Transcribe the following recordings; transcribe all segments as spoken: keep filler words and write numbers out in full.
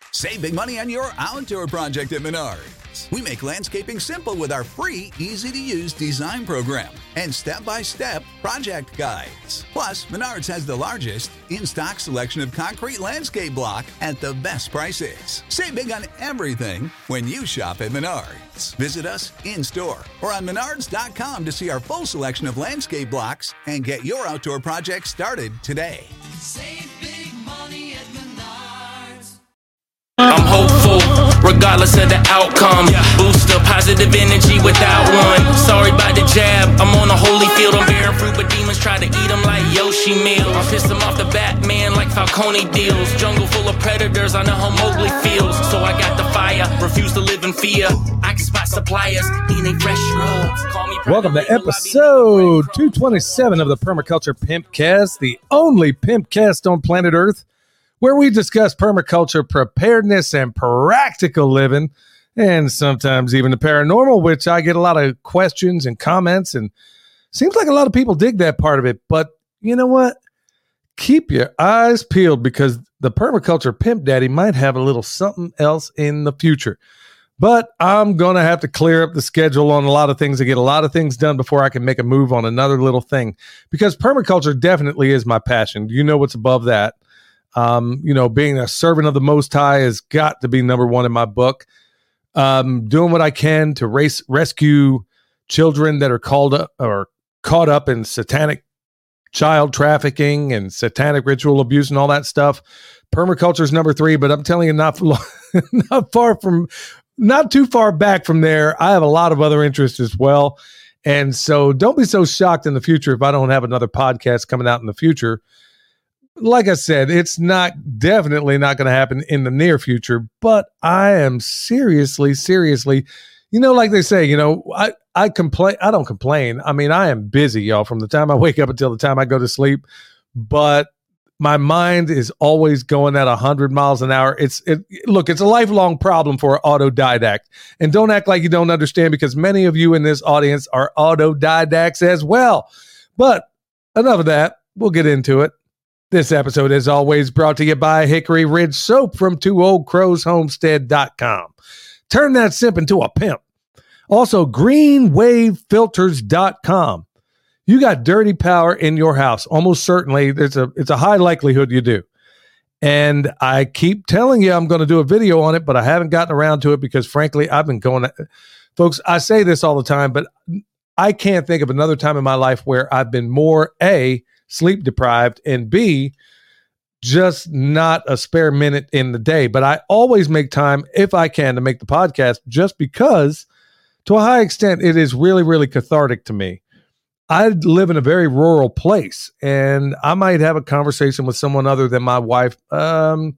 Save big money on your outdoor project at Menards. We make landscaping simple with our free, easy-to-use design program and step-by-step project guides. Plus, Menards has the largest in-stock selection of concrete landscape block at the best prices. Save big on everything when you shop at Menards. Visit us in-store or on menards dot com to see our full selection of landscape blocks and get your outdoor project started today. Save big money at Menards. I'm hopeful, regardless of the outcome. Boost up positive energy without one. Sorry about the jab, I'm on a holy field. I'm bearing fruit, but demons try to eat them like Yoshi meal. I piss them off the Batman like Falcone deals. Jungle full of predators, I know how Mowgli feels. So I got the fire, refuse to live in fear. I can spot suppliers, eating fresh robes. Call me Welcome to episode two twenty-seven of the Permaculture Pimpcast, the only Pimpcast on planet Earth, where we discuss permaculture preparedness and practical living, and sometimes even the paranormal, which I get a lot of questions and comments, and seems like a lot of people dig that part of it. But you know what? Keep your eyes peeled, because the Permaculture Pimp Daddy might have a little something else in the future. But I'm going to have to clear up the schedule on a lot of things to get a lot of things done before I can make a move on another little thing, because permaculture definitely is my passion. You know what's above that. Um, you know, being a servant of the Most High has got to be number one in my book. Um, doing what I can to race, rescue children that are called up or caught up in satanic child trafficking and satanic ritual abuse and all that stuff. Permaculture is number three, but I'm telling you, not, not far from, not too far back from there, I have a lot of other interests as well. And so don't be so shocked in the future if I don't have another podcast coming out in the future. Like I said, it's not definitely not going to happen in the near future, but I am seriously, seriously, you know, like they say, you know, I, I complain. I don't complain. I mean, I am busy, y'all, from the time I wake up until the time I go to sleep, but my mind is always going at a hundred miles an hour. It's it, look, it's a lifelong problem for an autodidact, and don't act like you don't understand, because many of you in this audience are autodidacts as well. But enough of that. We'll get into it. This episode is always brought to you by Hickory Ridge Soap from two old crows homestead dot com. Turn that simp into a pimp. Also, green wave filters dot com. You got dirty power in your house. Almost certainly, there's a it's a high likelihood you do. And I keep telling you I'm going to do a video on it, but I haven't gotten around to it because, frankly, I've been going to, folks, I say this all the time, but I can't think of another time in my life where I've been more, A, sleep deprived, and B, just not a spare minute in the day. But I always make time, if I can, to make the podcast, just because to a high extent, it is really, really cathartic to me. I live in a very rural place, and I might have a conversation with someone other than my wife. Um,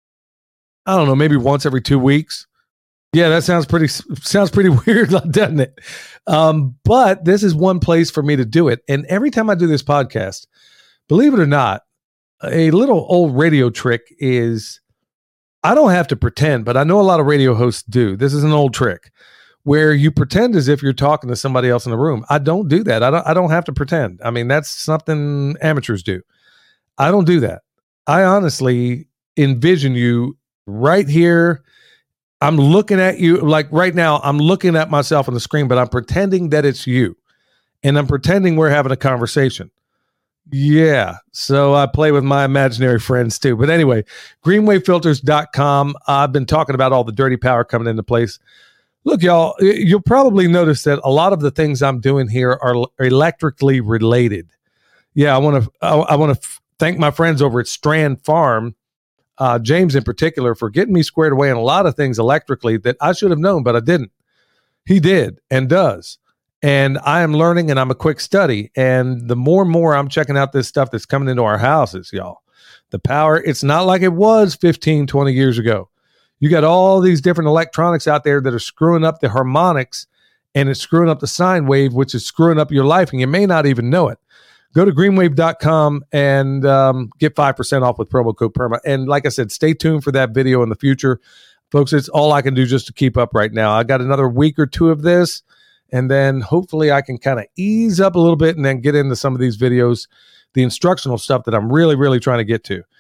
I don't know, maybe once every two weeks. Yeah, that sounds pretty sounds pretty weird, doesn't it? Um, but this is one place for me to do it. And every time I do this podcast, believe it or not, a little old radio trick is I don't have to pretend, but I know a lot of radio hosts do. This is an old trick where you pretend as if you're talking to somebody else in the room. I don't do that. I don't, I don't have to pretend. I mean, that's something amateurs do. I don't do that. I honestly envision you right here. I'm looking at you like right now. I'm looking at myself on the screen, but I'm pretending that it's you. And I'm pretending we're having a conversation. Yeah. So I play with my imaginary friends too. But anyway, green wave filters dot com. I've been talking about all the dirty power coming into place. Look, y'all, you'll probably notice that a lot of the things I'm doing here are electrically related. Yeah, I want to I, I want to f- thank my friends over at Strand Farm, uh, James in particular, for getting me squared away in a lot of things electrically that I should have known, but I didn't. He did and does. And I am learning, and I'm a quick study. And the more and more I'm checking out this stuff that's coming into our houses, y'all, the power, it's not like it was fifteen, twenty years ago. You got all these different electronics out there that are screwing up the harmonics, and it's screwing up the sine wave, which is screwing up your life, and you may not even know it. Go to green wave dot com and um, get five percent off with promo code PERMA. And like I said, stay tuned for that video in the future. Folks, it's all I can do just to keep up right now. I got another week or two of this, and then hopefully I can kind of ease up a little bit and then get into some of these videos, the instructional stuff that I'm really, really trying to get to.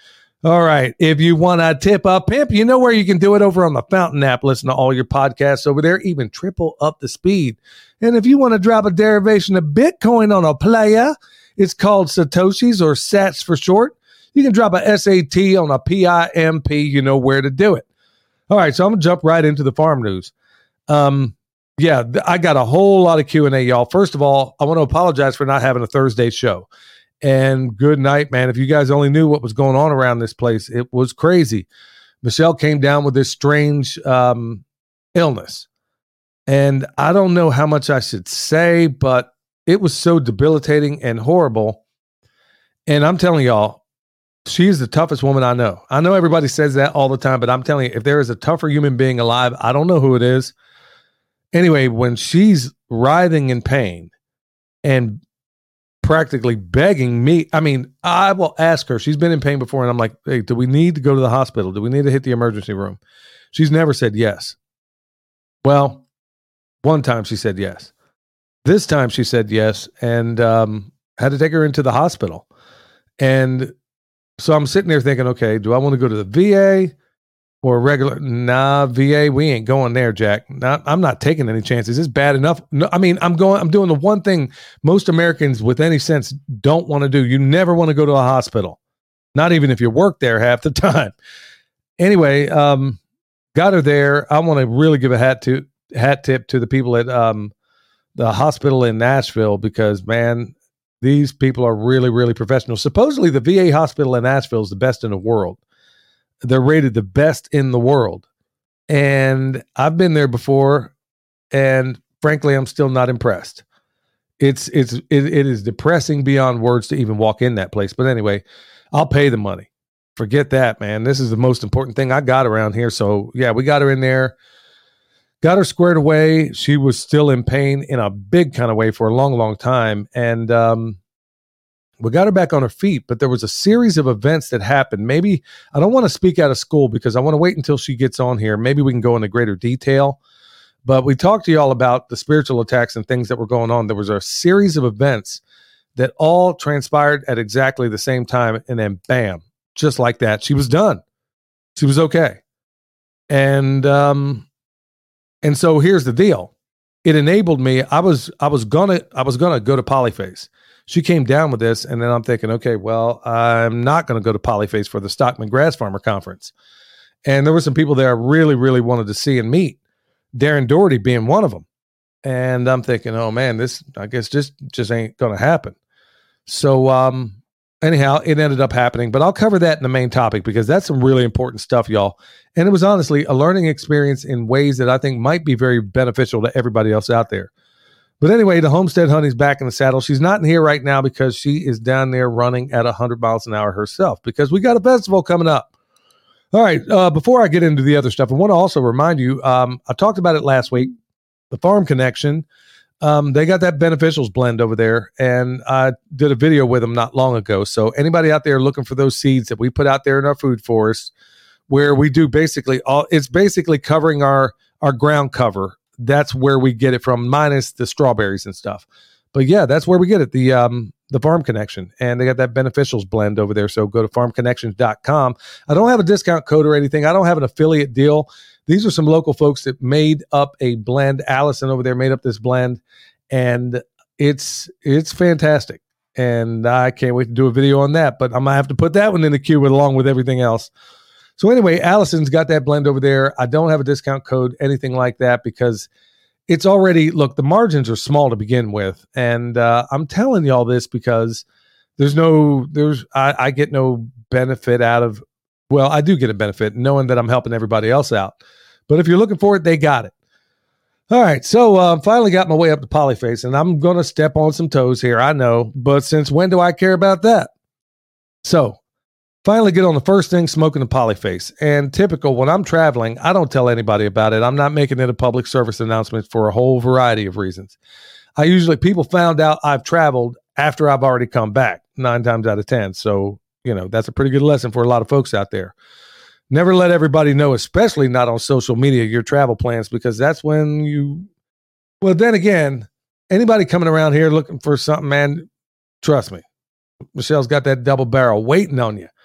All right. If you want to tip up Pimp, you know where you can do it over on the Fountain app. Listen to all your podcasts over there, even triple up the speed. And if you want to drop a derivation of Bitcoin on a playa, it's called Satoshis or Sats for short. You can drop a S A T on a P I M P. You know where to do it. All right. So I'm going to jump right into the farm news. Um, yeah, th- I got a whole lot of Q and A, y'all. First of all, I want to apologize for not having a Thursday show. And good night, man. If you guys only knew what was going on around this place, it was crazy. Michelle came down with this strange um, illness. And I don't know how much I should say, but it was so debilitating and horrible. And I'm telling y'all, she's the toughest woman I know. I know everybody says that all the time, but I'm telling you, if there is a tougher human being alive, I don't know who it is. Anyway, when she's writhing in pain and practically begging me. I mean, I will ask her. She's been in pain before, and I'm like, hey, do we need to go to the hospital? Do we need to hit the emergency room? She's never said yes. Well, one time she said yes. This time she said yes, and um, had to take her into the hospital. And so I'm sitting there thinking, okay, do I want to go to the V A or regular? Nah, V A, we ain't going there, Jack. Not, I'm not taking any chances. It's bad enough. No, I mean, I'm going. I'm doing the one thing most Americans with any sense don't want to do. You never want to go to a hospital, not even if you work there half the time. Anyway, um, got her there. I want to really give a hat to hat tip to the people at um, the hospital in Nashville because, man, these people are really, really professional. Supposedly, the V A hospital in Nashville is the best in the world. They're rated the best in the world. And I've been there before, and frankly, I'm still not impressed. It's it's it, it is depressing beyond words to even walk in that place. But anyway, I'll pay the money. Forget that, man. This is the most important thing I got around here. So yeah, we got her in there, got her squared away. She was still in pain in a big kind of way for a long, long time. And um we got her back on her feet, but there was a series of events that happened. Maybe I don't want to speak out of school because I want to wait until she gets on here. Maybe we can go into greater detail, but we talked to y'all about the spiritual attacks and things that were going on. There was a series of events that all transpired at exactly the same time. And then bam, just like that, she was done. She was okay. And, um, and so here's the deal. It enabled me. I was, I was gonna, I was gonna go to Polyface. She came down with this, and then I'm thinking, okay, well, I'm not going to go to Polyface for the Stockman Grass Farmer Conference. And there were some people there I really, really wanted to see and meet, Darren Doherty being one of them. And I'm thinking, oh, man, this, I guess, just, just ain't going to happen. So um, anyhow, it ended up happening. But I'll cover that in the main topic because that's some really important stuff, y'all. And it was honestly a learning experience in ways that I think might be very beneficial to everybody else out there. But anyway, the Homestead Honey's back in the saddle. She's not in here right now because she is down there running at one hundred miles an hour herself because we got a festival coming up. All right, uh, before I get into the other stuff, I want to also remind you, um, I talked about it last week, the Farm Connection. Um, they got that Beneficials blend over there, and I did a video with them not long ago. So anybody out there looking for those seeds that we put out there in our food forest, where we do basically all, it's basically covering our, our ground cover. That's where we get it from, minus the strawberries and stuff. But yeah, that's where we get it, the um, the Farm Connection. And they got that Beneficials blend over there. So go to farm connections dot com. I don't have a discount code or anything. I don't have an affiliate deal. These are some local folks that made up a blend. Allison over there made up this blend. And it's it's fantastic. And I can't wait to do a video on that. But I'm going to have to put that one in the queue with, along with everything else. So anyway, Allison's got that blend over there. I don't have a discount code, anything like that, because it's already, look, the margins are small to begin with. And uh, I'm telling y'all this because there's no, there's, I, I get no benefit out of, well, I do get a benefit knowing that I'm helping everybody else out. But if you're looking for it, they got it. All right. So I uh, finally got my way up to Polyface, and I'm going to step on some toes here. I know. But since when do I care about that? So finally get on the first thing, smoking the Polyface. And typical, when I'm traveling, I don't tell anybody about it. I'm not making it a public service announcement for a whole variety of reasons. I usually, people found out I've traveled after I've already come back, nine times out of ten. So, you know, that's a pretty good lesson for a lot of folks out there. Never let everybody know, especially not on social media, your travel plans, because that's when you, well, then again, anybody coming around here looking for something, man, trust me, Michelle's got that double barrel waiting on you.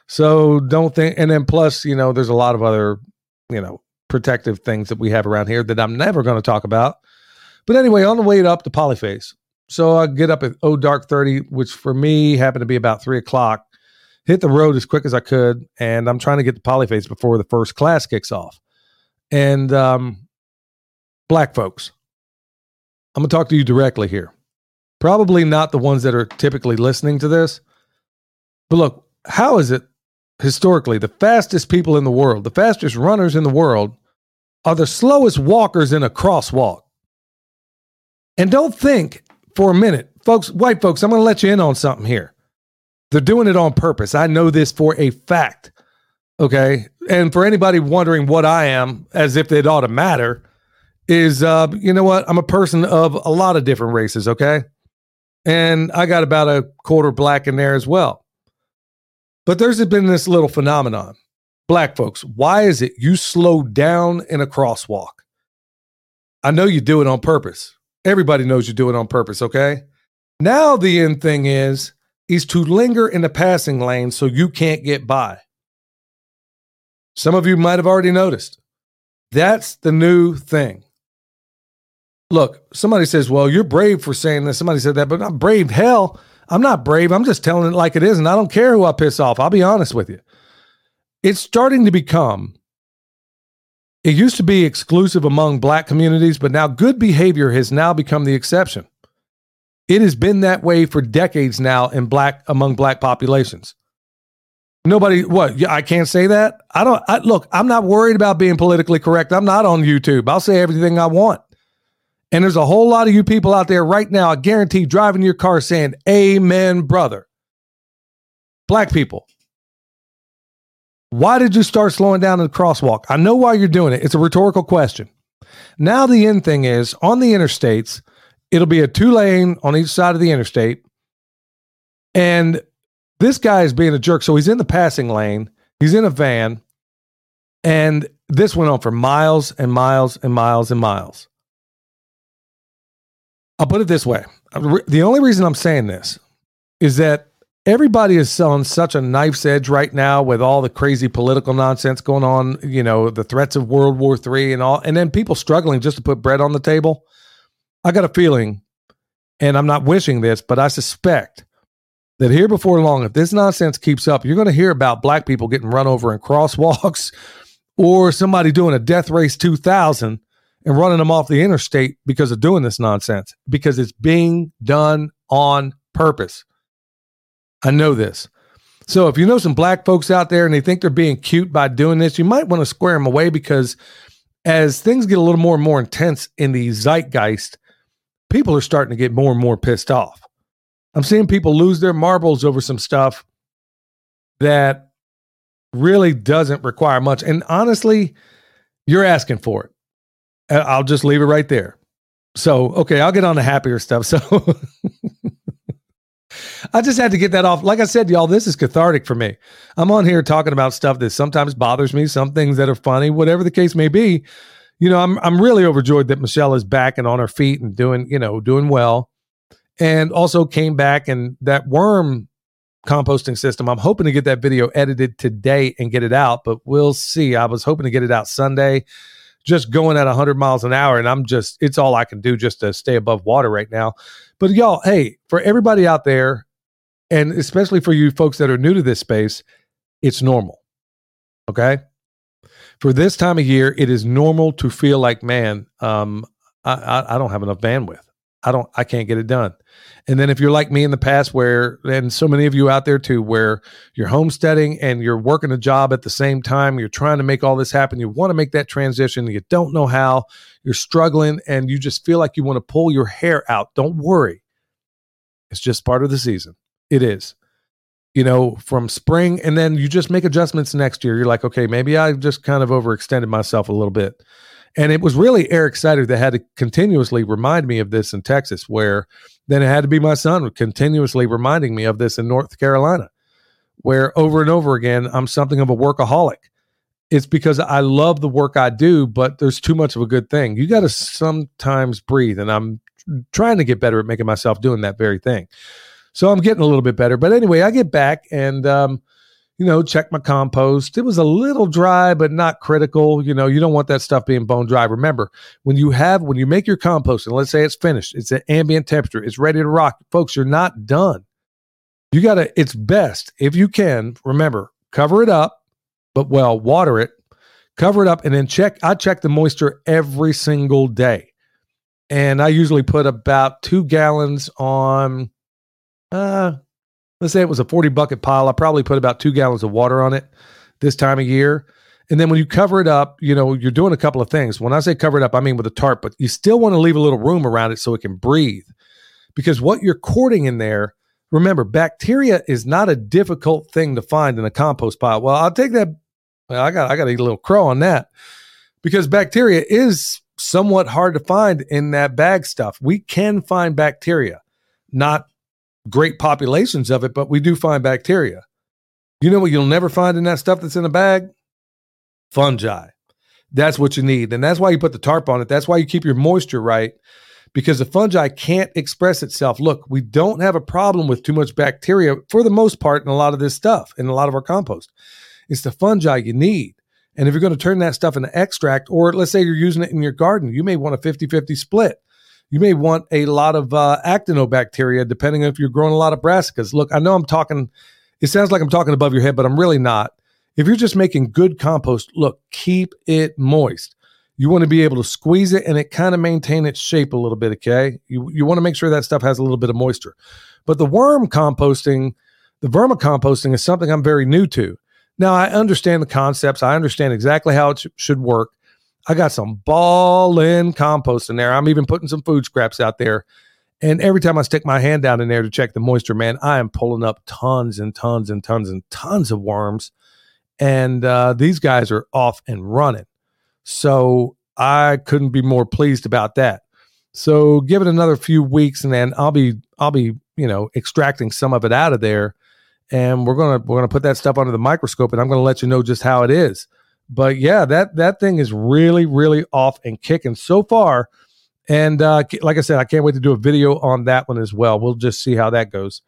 So don't think, and then plus, you know, there's a lot of other, you know, protective things that we have around here that I'm never going to talk about. But anyway, on the way up to Polyface. So I get up at oh dark thirty, which for me happened to be about three o'clock, hit the road as quick as I could. And I'm trying to get to Polyface before the first class kicks off. And um, black folks, I'm going to talk to you directly here. Probably not the ones that are typically listening to this. But look, how is it historically the fastest people in the world, the fastest runners in the world are the slowest walkers in a crosswalk? And don't think for a minute, folks, white folks, I'm going to let you in on something here. They're doing it on purpose. I know this for a fact. Okay. And for anybody wondering what I am, as if it ought to matter, is, uh, you know what? I'm a person of a lot of different races. Okay. And I got about a quarter black in there as well. But there's been this little phenomenon. Black folks, why is it you slow down in a crosswalk? I know you do it on purpose. Everybody knows you do it on purpose, okay? Now the end thing is, is to linger in the passing lane so you can't get by. Some of you might have already noticed. That's the new thing. Look, somebody says, well, you're brave for saying this. Somebody said that, but I'm brave. Hell, I'm not brave. I'm just telling it like it is, and I don't care who I piss off. I'll be honest with you. It's starting to become, it used to be exclusive among black communities, but now good behavior has now become the exception. It has been that way for decades now in black, among black populations. Nobody, what, yeah, I can't say that? I don't, I, look, I'm not worried about being politically correct. I'm not on YouTube. I'll say everything I want. And there's a whole lot of you people out there right now, I guarantee, driving your car saying, amen, brother. Black people, why did you start slowing down in the crosswalk? I know why you're doing it. It's a rhetorical question. Now the end thing is, on the interstates, it'll be a two lane on each side of the interstate. And this guy is being a jerk. So he's in the passing lane. He's in a van. And this went on for miles and miles and miles and miles. I'll put it this way. The only reason I'm saying this is that everybody is on such a knife's edge right now with all the crazy political nonsense going on, you know, the threats of World War Three and all, and then people struggling just to put bread on the table. I got a feeling, and I'm not wishing this, but I suspect that here before long, if this nonsense keeps up, you're going to hear about black people getting run over in crosswalks or somebody doing a death race two thousand and running them off the interstate because of doing this nonsense, because it's being done on purpose. I know this. So if you know some black folks out there and they think they're being cute by doing this, you might want to square them away, because as things get a little more and more intense in the zeitgeist, people are starting to get more and more pissed off. I'm seeing people lose their marbles over some stuff that really doesn't require much. And honestly, you're asking for it. I'll just leave it right there. So, okay, I'll get on the happier stuff. So I just had to get that off. Like I said, y'all, this is cathartic for me. I'm on here talking about stuff that sometimes bothers me, some things that are funny, whatever the case may be. You know, I'm I'm really overjoyed that Michelle is back and on her feet and doing, you know, doing well. And also came back, and that worm composting system, I'm hoping to get that video edited today and get it out, but we'll see. I was hoping to get it out Sunday, just going at one hundred miles an hour, and I'm just, it's all I can do just to stay above water right now. But y'all, hey, for everybody out there, and especially for you folks that are new to this space, it's normal, okay? For this time of year, it is normal to feel like, man, um, I, I, I don't have enough bandwidth. I don't, I can't get it done. And then if you're like me in the past, where, and so many of you out there too, where you're homesteading and you're working a job at the same time, you're trying to make all this happen. You want to make that transition. You don't know how, you're struggling, and you just feel like you want to pull your hair out. Don't worry. It's just part of the season. It is, you know, from spring, and then you just make adjustments next year. You're like, okay, maybe I just kind of overextended myself a little bit. And it was really Eric Sider that had to continuously remind me of this in Texas, where then it had to be my son continuously reminding me of this in North Carolina, where over and over again, I'm something of a workaholic. It's because I love the work I do, but there's too much of a good thing. You got to sometimes breathe, and I'm trying to get better at making myself doing that very thing. So I'm getting a little bit better. But anyway, I get back, and, um, you know, check my compost. It was a little dry, but not critical. You know, you don't want that stuff being bone dry. Remember, when you have, when you make your compost, and let's say it's finished, it's at ambient temperature, it's ready to rock, folks, you're not done. You got to, it's best if you can, remember, cover it up, but well, water it, cover it up, and then check. I check the moisture every single day. And I usually put about two gallons on, uh, let's say it was a forty bucket pile. I probably put about two gallons of water on it this time of year. And then when you cover it up, you know, you're doing a couple of things. When I say cover it up, I mean with a tarp, but you still want to leave a little room around it so it can breathe. Because what you're courting in there, remember, bacteria is not a difficult thing to find in a compost pile. Well, I'll take that. Well, I got, I got to eat a little crow on that, because bacteria is somewhat hard to find in that bag stuff. We can find bacteria, not great populations of it, but we do find bacteria. You know what you'll never find in that stuff that's in a bag? Fungi. That's what you need. And that's why you put the tarp on it. That's why you keep your moisture right, because the fungi can't express itself. Look, we don't have a problem with too much bacteria for the most part in a lot of this stuff, in a lot of our compost. It's the fungi you need. And if you're going to turn that stuff into extract, or let's say you're using it in your garden, you may want a fifty-fifty split. You may want a lot of uh, actinobacteria, depending on if you're growing a lot of brassicas. Look, I know I'm talking, it sounds like I'm talking above your head, but I'm really not. If you're just making good compost, look, keep it moist. You want to be able to squeeze it and it kind of maintain its shape a little bit, okay? You, you want to make sure that stuff has a little bit of moisture. But the worm composting, the vermicomposting is something I'm very new to. Now, I understand the concepts. I understand exactly how it sh- should work. I got some ball-in compost in there. I'm even putting some food scraps out there. And every time I stick my hand down in there to check the moisture, man, I am pulling up tons and tons and tons and tons of worms. And uh, these guys are off and running. So I couldn't be more pleased about that. So give it another few weeks, and then I'll be, I'll be, you know, extracting some of it out of there. And we're gonna, we're gonna put that stuff under the microscope, and I'm gonna let you know just how it is. But yeah, that, that thing is really, really off and kicking so far. And uh, like I said, I can't wait to do a video on that one as well. We'll just see how that goes.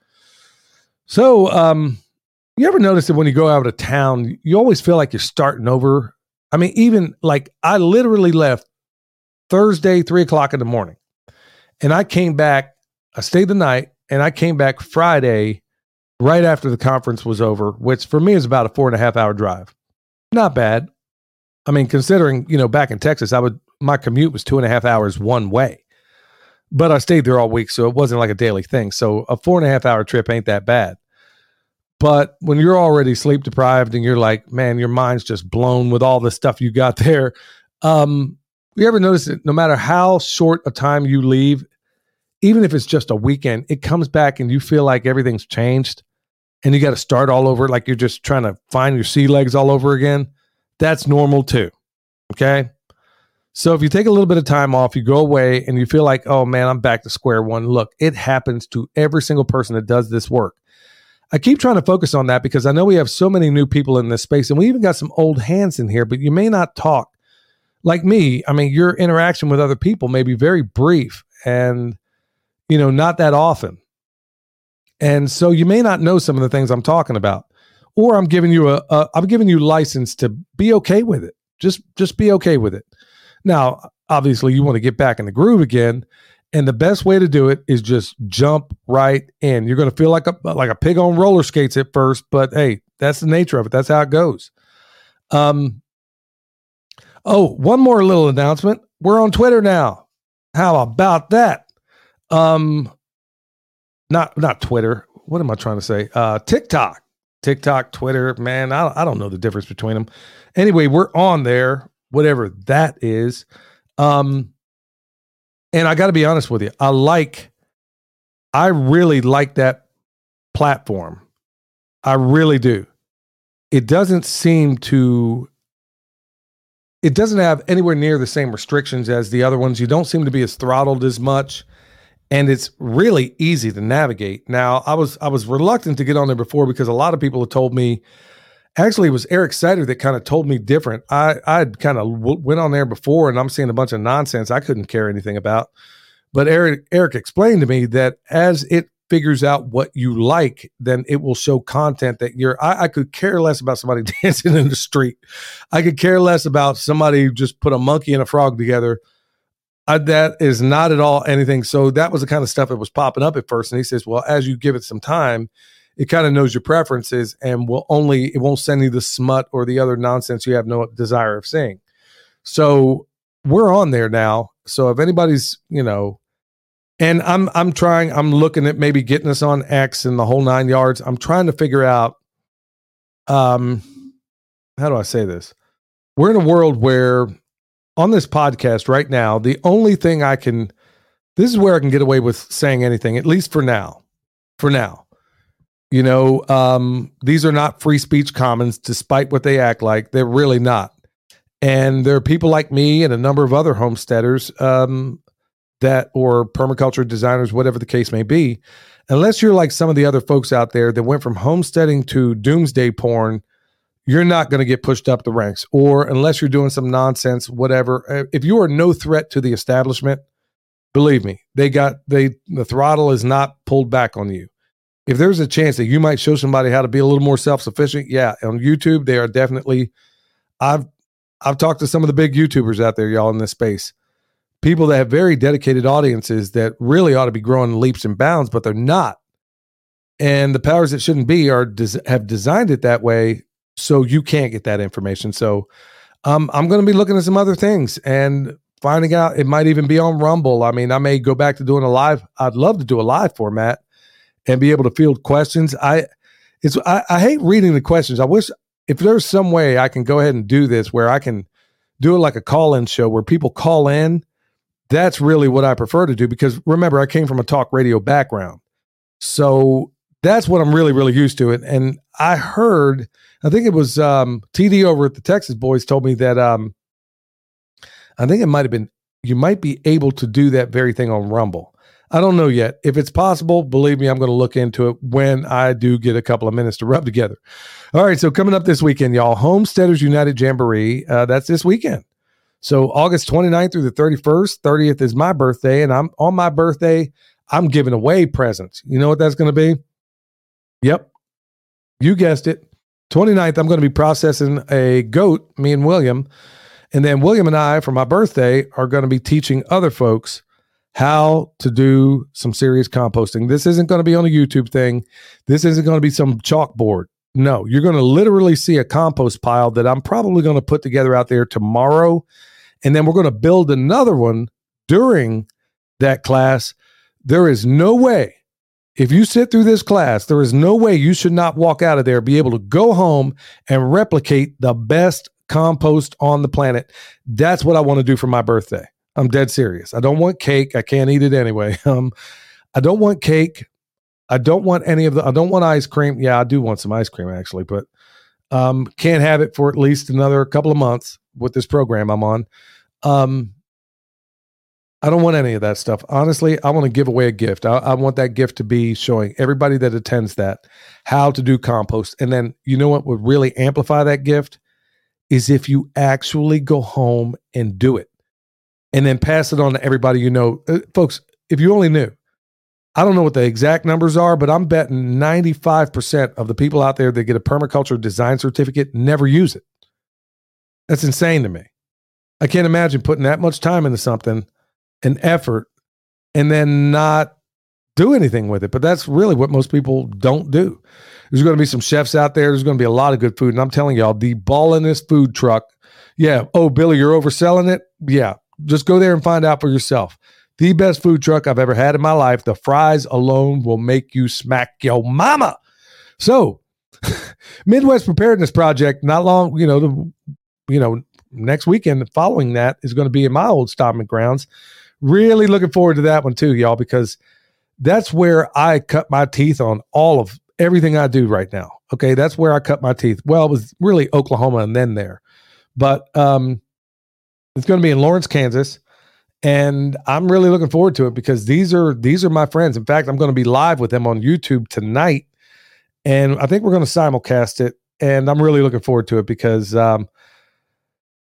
So um, you ever notice that when you go out of town, you always feel like you're starting over? I mean, even like I literally left Thursday, three o'clock in the morning, and I came back, I stayed the night, and I came back Friday right after the conference was over, which for me is about a four and a half hour drive. Not bad. I mean, considering, you know, back in Texas, I would, my commute was two and a half hours one way, but I stayed there all week. So it wasn't like a daily thing. So a four and a half hour trip ain't that bad. But when you're already sleep deprived and you're like, man, your mind's just blown with all the stuff you got there. Um, you ever notice that no matter how short a time you leave, even if it's just a weekend, it comes back and you feel like everything's changed and you got to start all over. Like you're just trying to find your sea legs all over again. That's normal too. Okay. So if you take a little bit of time off, you go away and you feel like, oh man, I'm back to square one. Look, it happens to every single person that does this work. I keep trying to focus on that because I know we have so many new people in this space, and we even got some old hands in here, but you may not talk like me. I mean, your interaction with other people may be very brief and, you know, not that often. And so you may not know some of the things I'm talking about, or I'm giving you a, a I'm giving you license to be okay with it. Just, just be okay with it. Now, obviously you want to get back in the groove again. And the best way to do it is just jump right in. You're going to feel like a, like a pig on roller skates at first, but hey, that's the nature of it. That's how it goes. Um, oh, one more little announcement. We're on Twitter now. How about that? Um, not, not Twitter. What am I trying to say? Uh, TikTok, TikTok, Twitter, man. I, I don't know the difference between them. Anyway, we're on there, whatever that is. Um, And I got to be honest with you. I like, I really like that platform. I really do. It doesn't seem to, it doesn't have anywhere near the same restrictions as the other ones. You don't seem to be as throttled as much. And it's really easy to navigate. Now, I was, I was reluctant to get on there before because a lot of people have told me, actually, it was Eric Sider that kind of told me different. I I'd kind of w- went on there before, and I'm seeing a bunch of nonsense I couldn't care anything about. But Eric Eric explained to me that as it figures out what you like, then it will show content that you're, I, I could care less about somebody dancing in the street. I could care less about somebody who just put a monkey and a frog together. I, that is not at all anything. So that was the kind of stuff that was popping up at first. And he says, well, as you give it some time, it kind of knows your preferences and will only, it won't send you the smut or the other nonsense you have no desire of seeing. So we're on there now. So if anybody's, you know, and I'm, I'm trying, I'm looking at maybe getting us on X and the whole nine yards. I'm trying to figure out, um, how do I say this? We're in a world where on this podcast right now, the only thing I can, this is where I can get away with saying anything, at least for now, for now, you know, um, these are not free speech commons, despite what they act like. They're really not. And there are people like me and a number of other homesteaders, um, that, or permaculture designers, whatever the case may be, unless you're like some of the other folks out there that went from homesteading to doomsday porn, you're not going to get pushed up the ranks. Or unless you're doing some nonsense, whatever. If you are no threat to the establishment, believe me, they got, they, the throttle is not pulled back on you. If there's a chance that you might show somebody how to be a little more self-sufficient, yeah, on YouTube, they are definitely, I've, I've talked to some of the big YouTubers out there, y'all, in this space. People that have very dedicated audiences that really ought to be growing leaps and bounds, but they're not. And the powers that shouldn't be are des- have designed it that way so you can't get that information. So um, I'm going to be looking at some other things and finding out. It might even be on Rumble. I mean, I may go back to doing a live. I'd love to do a live format and be able to field questions. I it's I, I hate reading the questions. I wish if there's some way I can go ahead and do this where I can do it like a call-in show where people call in. That's really what I prefer to do, because remember, I came from a talk radio background. So that's what I'm really, really used to. It. And I heard, I think it was um, T D over at the Texas Boys told me that um, I think it might have been, you might be able to do that very thing on Rumble. I don't know yet. If it's possible, believe me, I'm going to look into it when I do get a couple of minutes to rub together. All right. So coming up this weekend, y'all, Homesteaders United Jamboree. Uh, that's this weekend. So August twenty-ninth through the thirty-first, thirtieth is my birthday. And I'm on my birthday, I'm giving away presents. You know what that's going to be? Yep. You guessed it. twenty-ninth, I'm going to be processing a goat, me and William. And then William and I, for my birthday, are going to be teaching other folks how to do some serious composting. This isn't going to be on a YouTube thing. This isn't going to be some chalkboard. No, you're going to literally see a compost pile that I'm probably going to put together out there tomorrow. And then we're going to build another one during that class. There is no way, if you sit through this class, there is no way you should not walk out of there, be able to go home and replicate the best compost on the planet. That's what I want to do for my birthday. I'm dead serious. I don't want cake. I can't eat it anyway. Um, I don't want cake. I don't want any of the, I don't want ice cream. Yeah, I do want some ice cream actually, but um, can't have it for at least another couple of months with this program I'm on. Um, I don't want any of that stuff. Honestly, I want to give away a gift. I, I want that gift to be showing everybody that attends that how to do compost. And then you know what would really amplify that gift is if you actually go home and do it and then pass it on to everybody you know. Uh, folks, if you only knew, I don't know what the exact numbers are, but I'm betting ninety-five percent of the people out there that get a permaculture design certificate never use it. That's insane to me. I can't imagine putting that much time into something and effort and then not do anything with it. But that's really what most people don't do. There's going to be some chefs out there. There's going to be a lot of good food. And I'm telling y'all, the ballinest food truck. Yeah. Oh, Billy, you're overselling it. Yeah. Just go there and find out for yourself. The best food truck I've ever had in my life. The fries alone will make you smack your mama. So Midwest Preparedness Project, not long, you know, the, you know, next weekend following that is going to be in my old stomping grounds. Really looking forward to that one too, y'all, because that's where I cut my teeth on all of everything I do right now. Okay. That's where I cut my teeth. Well, it was really Oklahoma and then there, but um, it's going to be in Lawrence, Kansas. And I'm really looking forward to it because these are, these are my friends. In fact, I'm going to be live with them on YouTube tonight. And I think we're going to simulcast it. And I'm really looking forward to it because um,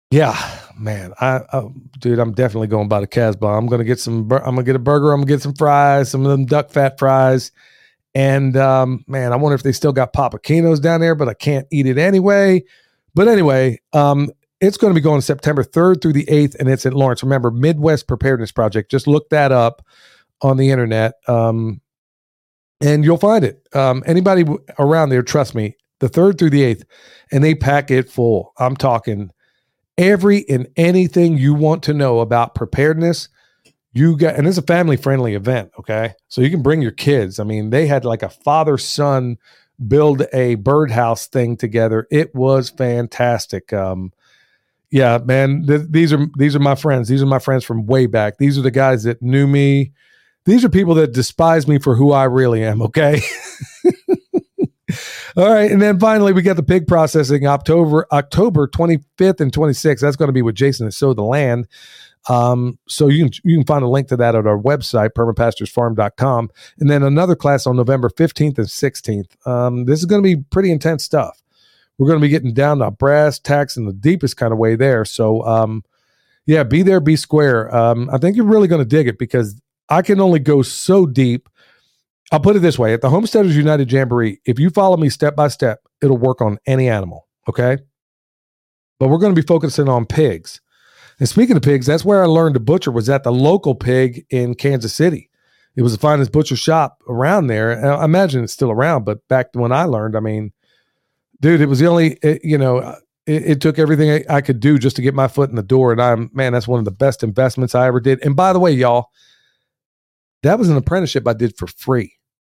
Yeah, man, I, I dude, I'm definitely going by the Casbah. I'm gonna get some. I'm gonna get a burger. I'm gonna get some fries, some of them duck fat fries, and um, man, I wonder if they still got Papaquinos down there, but I can't eat it anyway. But anyway, um, it's going to be going September third through the eighth, and it's at Lawrence. Remember, Midwest Preparedness Project. Just look that up on the internet, um, and you'll find it. Um, anybody w- around there, trust me, the third through the eighth, and they pack it full. I'm talking every and anything you want to know about preparedness. You got, and it's a family friendly event. Okay. So you can bring your kids. I mean, they had like a father son build a birdhouse thing together. It was fantastic. Um, yeah, man, th- these are, these are my friends. These are my friends from way back. These are the guys that knew me. These are people that despise me for who I really am. Okay. All right, and then finally we got the pig processing October October twenty-fifth and twenty-sixth. That's going to be with Jason and Sow the Land. Um, so you can you can find a link to that at our website, permapastures farm dot com. And then another class on November fifteenth and sixteenth. Um, this is going to be pretty intense stuff. We're going to be getting down to brass tacks in the deepest kind of way there. So um, yeah, be there, be square. Um, I think you're really going to dig it because I can only go so deep. I'll put it this way. At the Homesteaders United Jamboree, if you follow me step by step, it'll work on any animal, okay? But we're going to be focusing on pigs. And speaking of pigs, that's where I learned to butcher, was at the local pig in Kansas City. It was the finest butcher shop around there. And I imagine it's still around, but back when I learned, I mean, dude, it was the only, it, you know, it, it took everything I, I could do just to get my foot in the door. And I'm, man, that's one of the best investments I ever did. And by the way, y'all, that was an apprenticeship I did for free.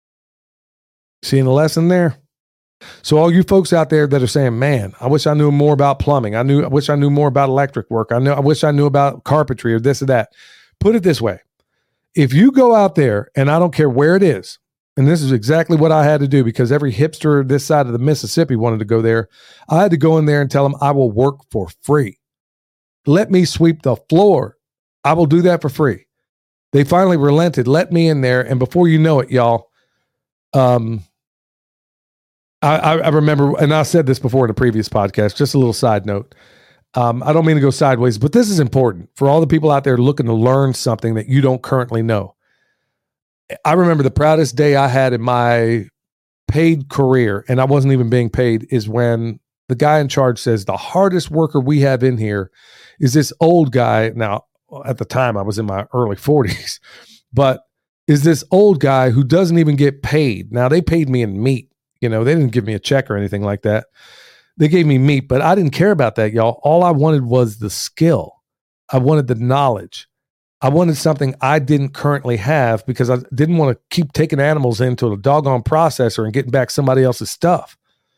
Seeing the lesson there? So all you folks out there that are saying, man, I wish I knew more about plumbing. I knew, I wish I knew more about electric work. I know, I wish I knew about carpentry or this or that. Put it this way. If you go out there, and I don't care where it is, and this is exactly what I had to do because every hipster this side of the Mississippi wanted to go there. I had to go in there and tell them I will work for free. Let me sweep the floor. I will do that for free. They finally relented, let me in there. And before you know it, y'all, um, I, I remember, and I said this before in a previous podcast, just a little side note. Um, I don't mean to go sideways, but this is important for all the people out there looking to learn something that you don't currently know. I remember the proudest day I had in my paid career, and I wasn't even being paid, is when the guy in charge says, the hardest worker we have in here is this old guy. Now, at the time, I was in my early forties, but is this old guy who doesn't even get paid. Now, they paid me in meat. You know, they didn't give me a check or anything like that. They gave me meat, but I didn't care about that, y'all. All I wanted was the skill. I wanted the knowledge. I wanted something I didn't currently have because I didn't want to keep taking animals into a doggone processor and getting back somebody else's stuff.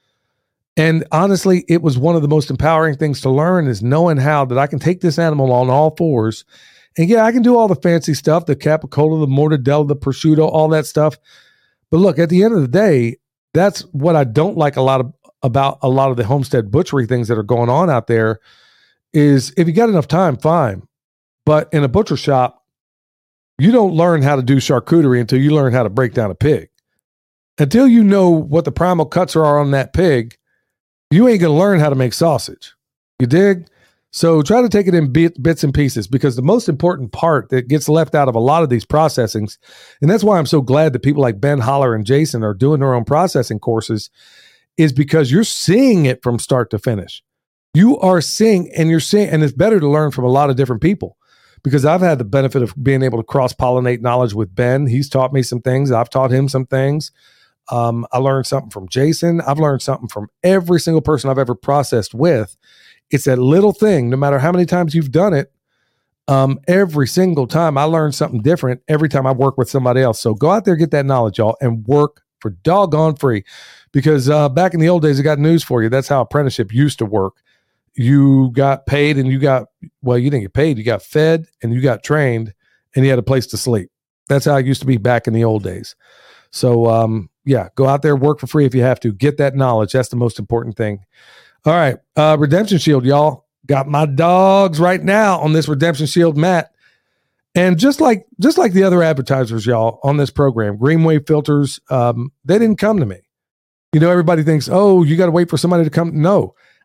And honestly, it was one of the most empowering things to learn is knowing how that I can take this animal on all fours. And yeah, I can do all the fancy stuff, the capicola, the mortadella, the prosciutto, all that stuff. But look, at the end of the day, that's what I don't like a lot of about a lot of the homestead butchery things that are going on out there is if you got enough time, fine. But in a butcher shop, you don't learn how to do charcuterie until you learn how to break down a pig. Until you know what the primal cuts are on that pig, you ain't going to learn how to make sausage. You dig? So try to take it in bit, bits and pieces because the most important part that gets left out of a lot of these processings, and that's why I'm so glad that people like Ben Holler and Jason are doing their own processing courses, is because you're seeing it from start to finish. You are seeing, and you're seeing, and it's better to learn from a lot of different people because I've had the benefit of being able to cross-pollinate knowledge with Ben. He's taught me some things. I've taught him some things. Um, I learned something from Jason. I've learned something from every single person I've ever processed with. It's that little thing, no matter how many times you've done it, um, every single time I learn something different every time I work with somebody else. So go out there, get that knowledge, y'all, and work for doggone free. Because uh, back in the old days, I got news for you. That's how apprenticeship used to work. You got paid and you got, well, you didn't get paid. You got fed and you got trained and you had a place to sleep. That's how it used to be back in the old days. So, um, yeah, go out there, work for free if you have to. Get that knowledge. That's the most important thing. All right. Uh, Redemption Shield, y'all. Got my dogs right now on this Redemption Shield mat. And just like just like the other advertisers, y'all, on this program, Greenway Filters, um, they didn't come to me. You know, everybody thinks, oh, you got to wait for somebody to come. No,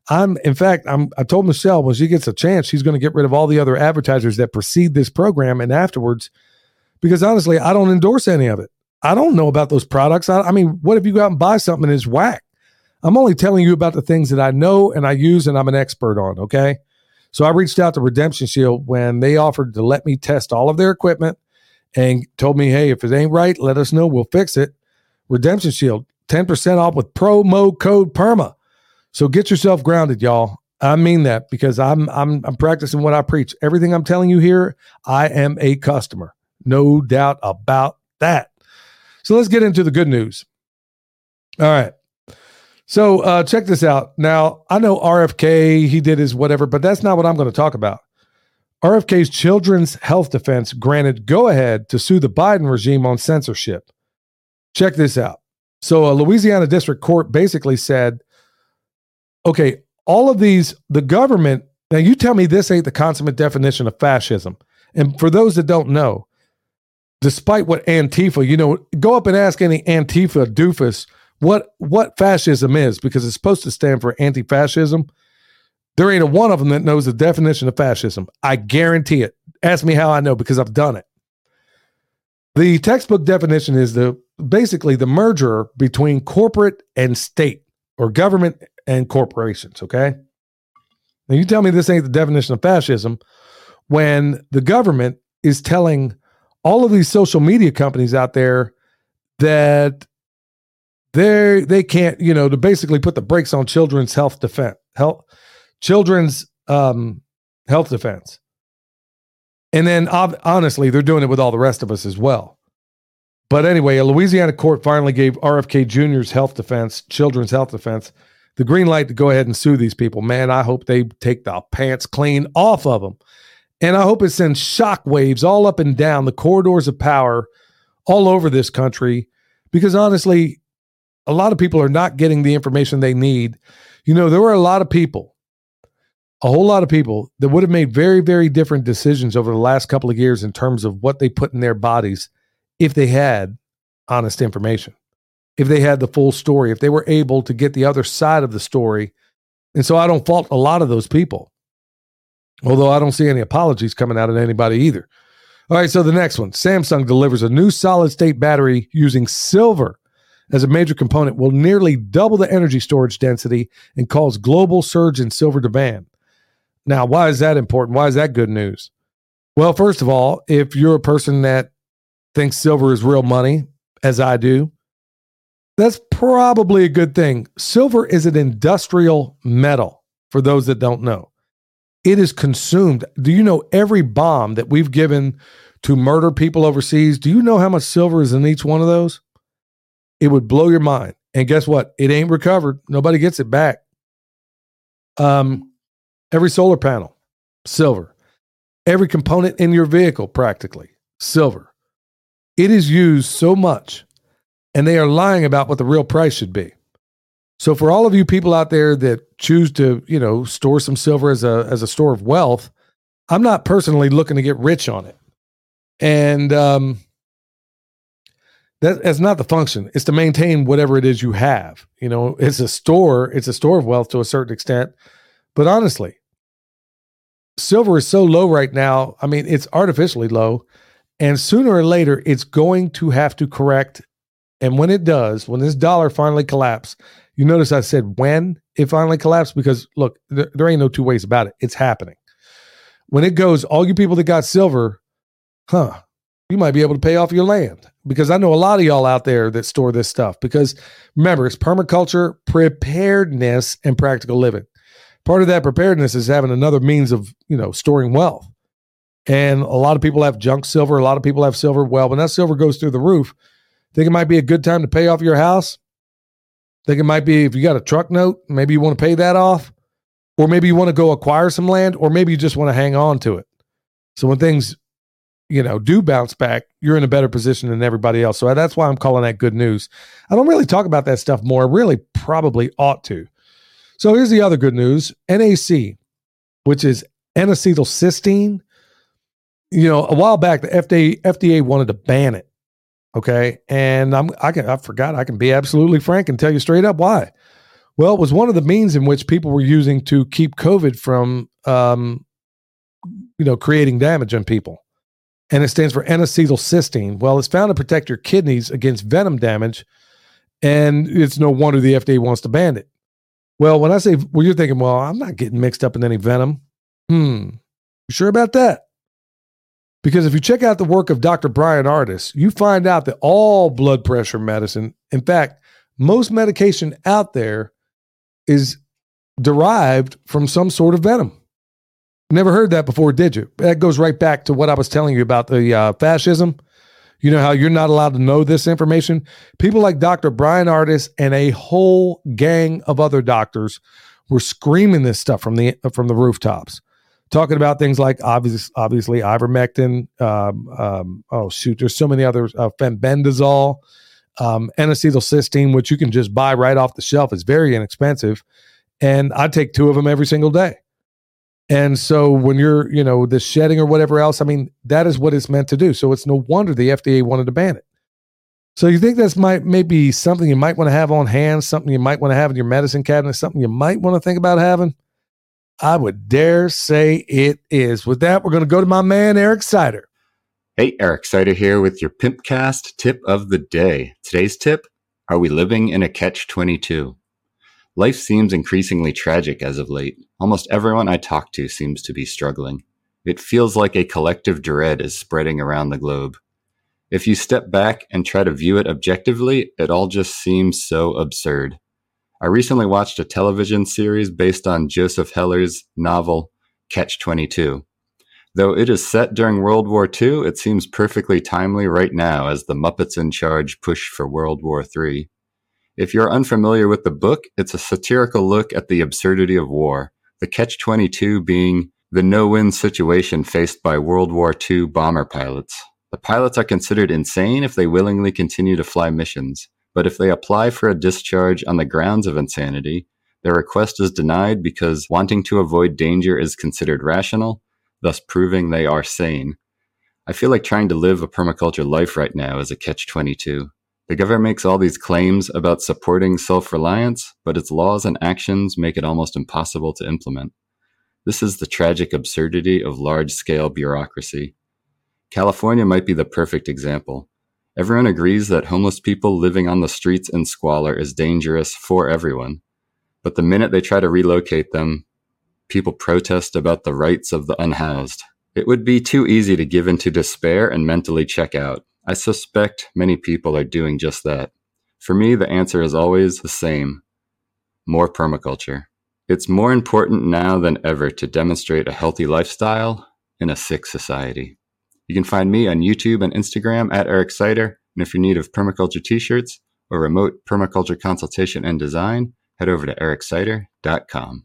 I'm, in fact, I'm, I told Michelle when she gets a chance, she's going to get rid of all the other advertisers that precede this program and afterwards, because honestly, I don't endorse any of it. I don't know about those products. I, I mean, what if you go out and buy something and it's whack? I'm only telling you about the things that I know and I use and I'm an expert on, okay? So I reached out to Redemption Shield when they offered to let me test all of their equipment and told me, hey, if it ain't right, let us know. We'll fix it. Redemption Shield, ten percent off with promo code PERMA. So get yourself grounded, y'all. I mean that because I'm I'm I'm practicing what I preach. Everything I'm telling you here, I am a customer. No doubt about that. So let's get into the good news. All right. So uh, check this out. Now, I know R F K, he did his whatever, but that's not what I'm going to talk about. R F K's Children's Health Defense granted go-ahead to sue the Biden regime on censorship. Check this out. So a Louisiana district court basically said, okay, all of these, the government, now you tell me this ain't the consummate definition of fascism. And for those that don't know, despite what Antifa, you know, go up and ask any Antifa doofus what, what fascism is, because it's supposed to stand for anti-fascism. There ain't a one of them that knows the definition of fascism. I guarantee it. Ask me how I know, because I've done it. The textbook definition is the basically the merger between corporate and state, or government and corporations, okay? Now you tell me this ain't the definition of fascism when the government is telling all of these social media companies out there that they they can't, you know, to basically put the brakes on children's health defense, health, children's um, health defense. And then ob- honestly, they're doing it with all the rest of us as well. But anyway, a Louisiana court finally gave R F K Junior's health defense, children's health defense, the green light to go ahead and sue these people. Man, I hope they take the pants clean off of them. And I hope it sends shockwaves all up and down the corridors of power all over this country, because honestly, a lot of people are not getting the information they need. You know, there were a lot of people, a whole lot of people that would have made very, very different decisions over the last couple of years in terms of what they put in their bodies if they had honest information, if they had the full story, if they were able to get the other side of the story. And so I don't fault a lot of those people, although I don't see any apologies coming out of anybody either. All right, so the next one, Samsung delivers a new solid-state battery using silver as a major component, will nearly double the energy storage density and cause global surge in silver demand. Now, why is that important? Why is that good news? Well, first of all, if you're a person that thinks silver is real money, as I do, that's probably a good thing. Silver is an industrial metal, for those that don't know. It is consumed. Do you know every bomb that we've given to murder people overseas? Do you know how much silver is in each one of those? It would blow your mind. And guess what? It ain't recovered. Nobody gets it back. Um, every solar panel, silver. Every component in your vehicle, practically, silver. It is used so much, and they are lying about what the real price should be. So for all of you people out there that choose to, you know, store some silver as a as a store of wealth, I'm not personally looking to get rich on it. And um, that, that's not the function. It's to maintain whatever it is you have. You know, it's a store, it's a store of wealth to a certain extent. But honestly, silver is so low right now. I mean, it's artificially low. And sooner or later, it's going to have to correct. And when it does, when this dollar finally collapses, you notice I said when it finally collapsed, because look, there, there ain't no two ways about it. It's happening. When it goes, all you people that got silver, huh, you might be able to pay off your land, because I know a lot of y'all out there that store this stuff, because remember, it's permaculture, preparedness, and practical living. Part of that preparedness is having another means of, you know, storing wealth. And a lot of people have junk silver. A lot of people have silver. Well, when that silver goes through the roof, think it might be a good time to pay off your house. Think it might be, if you got a truck note, maybe you want to pay that off, or maybe you want to go acquire some land, or maybe you just want to hang on to it. So when things, you know, do bounce back, you're in a better position than everybody else. So that's why I'm calling that good news. I don't really talk about that stuff more. I really probably ought to. So here's the other good news. N A C, which is N-acetylcysteine. You know, a while back, the F D A, F D A wanted to ban it. Okay. And I'm, I can, I forgot, I can be absolutely frank and tell you straight up why. Well, it was one of the means in which people were using to keep COVID from, um, you know, creating damage on people. And it stands for N-acetylcysteine. Well, it's found to protect your kidneys against venom damage, and it's no wonder the F D A wants to ban it. Well, when I say, well, you're thinking, well, I'm not getting mixed up in any venom. Hmm. You sure about that? Because if you check out the work of Doctor Bryan Ardis, you find out that all blood pressure medicine, in fact, most medication out there is derived from some sort of venom. Never heard that before, did you? That goes right back to what I was telling you about the uh, fascism. You know how you're not allowed to know this information? People like Doctor Bryan Ardis and a whole gang of other doctors were screaming this stuff from the from the rooftops, talking about things like obvious, obviously ivermectin. Um, um, oh shoot, there's so many others. Uh, fenbendazole, um, N-acetylcysteine, which you can just buy right off the shelf. It's very inexpensive, and I take two of them every single day. And so when you're, you know, the shedding or whatever else, I mean, that is what it's meant to do. So it's no wonder the F D A wanted to ban it. So you think that's might maybe something you might want to have on hand, something you might want to have in your medicine cabinet, something you might want to think about having? I would dare say it is. With that, we're going to go to my man, Eric Sider. Hey, Eric Sider here with your Pimpcast tip of the day. Today's tip, are we living in a catch twenty-two? Life seems increasingly tragic as of late. Almost everyone I talk to seems to be struggling. It feels like a collective dread is spreading around the globe. If you step back and try to view it objectively, it all just seems so absurd. I recently watched a television series based on Joseph Heller's novel Catch twenty-two. Though it is set during World War Two, it seems perfectly timely right now as the Muppets in charge push for World War Three. If you're unfamiliar with the book, it's a satirical look at the absurdity of war, the catch twenty-two being the no-win situation faced by World War Two bomber pilots. The pilots are considered insane if they willingly continue to fly missions, but if they apply for a discharge on the grounds of insanity, their request is denied because wanting to avoid danger is considered rational, thus proving they are sane. I feel like trying to live a permaculture life right now is a catch twenty-two. The government makes all these claims about supporting self-reliance, but its laws and actions make it almost impossible to implement. This is the tragic absurdity of large-scale bureaucracy. California might be the perfect example. Everyone agrees that homeless people living on the streets in squalor is dangerous for everyone. But the minute they try to relocate them, people protest about the rights of the unhoused. It would be too easy to give in to despair and mentally check out. I suspect many people are doing just that. For me, the answer is always the same. More permaculture. It's more important now than ever to demonstrate a healthy lifestyle in a sick society. You can find me on YouTube and Instagram at Eric Sider, and if you're in need of permaculture t-shirts or remote permaculture consultation and design, head over to eric sider dot com.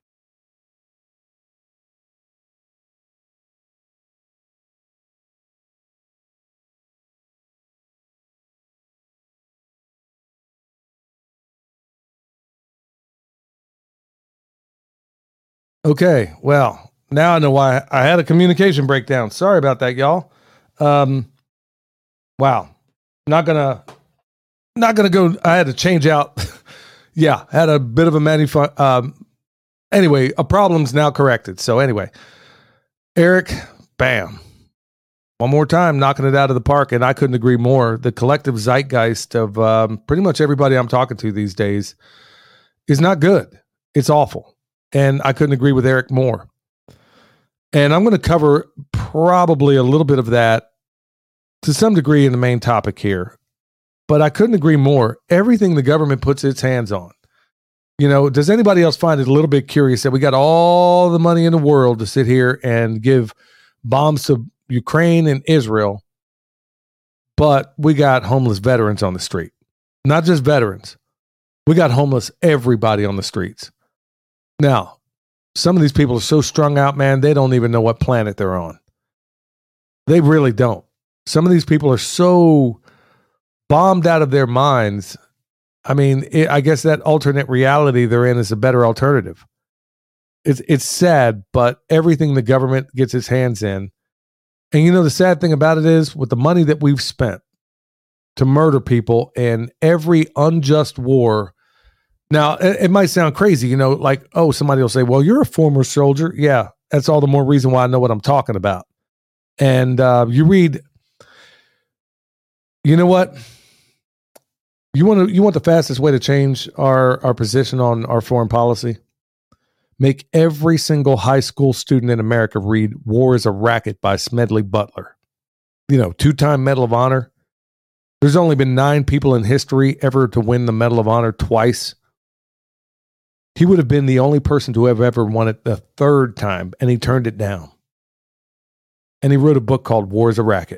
Okay, well, now I know why I had a communication breakdown. Sorry about that, y'all. Um, wow, not gonna, not gonna go. I had to change out. Yeah, had a bit of a manuf- um Anyway, a problem's now corrected. So anyway, Eric, bam, one more time, knocking it out of the park, and I couldn't agree more. The collective zeitgeist of um, pretty much everybody I'm talking to these days is not good. It's awful. And I couldn't agree with Eric more. And I'm going to cover probably a little bit of that to some degree in the main topic here. But I couldn't agree more. Everything the government puts its hands on. You know, does anybody else find it a little bit curious that we got all the money in the world to sit here and give bombs to Ukraine and Israel, but we got homeless veterans on the street? Not just veterans. We got homeless everybody on the streets. Now, some of these people are so strung out, man, they don't even know what planet they're on. They really don't. Some of these people are so bombed out of their minds. I mean, it, I guess that alternate reality they're in is a better alternative. It's it's sad, but everything the government gets its hands in. And you know, the sad thing about it is, with the money that we've spent to murder people and every unjust war Now, it, it might sound crazy, you know, like, oh, somebody will say, well, you're a former soldier. Yeah, that's all the more reason why I know what I'm talking about. And uh, you read, you know what? You want to, you want the fastest way to change our, our position on our foreign policy? Make every single high school student in America read War is a Racket by Smedley Butler. You know, two-time Medal of Honor. There's only been nine people in history ever to win the Medal of Honor twice. He would have been the only person to have ever won it the third time, and he turned it down. And he wrote a book called War is a Racket.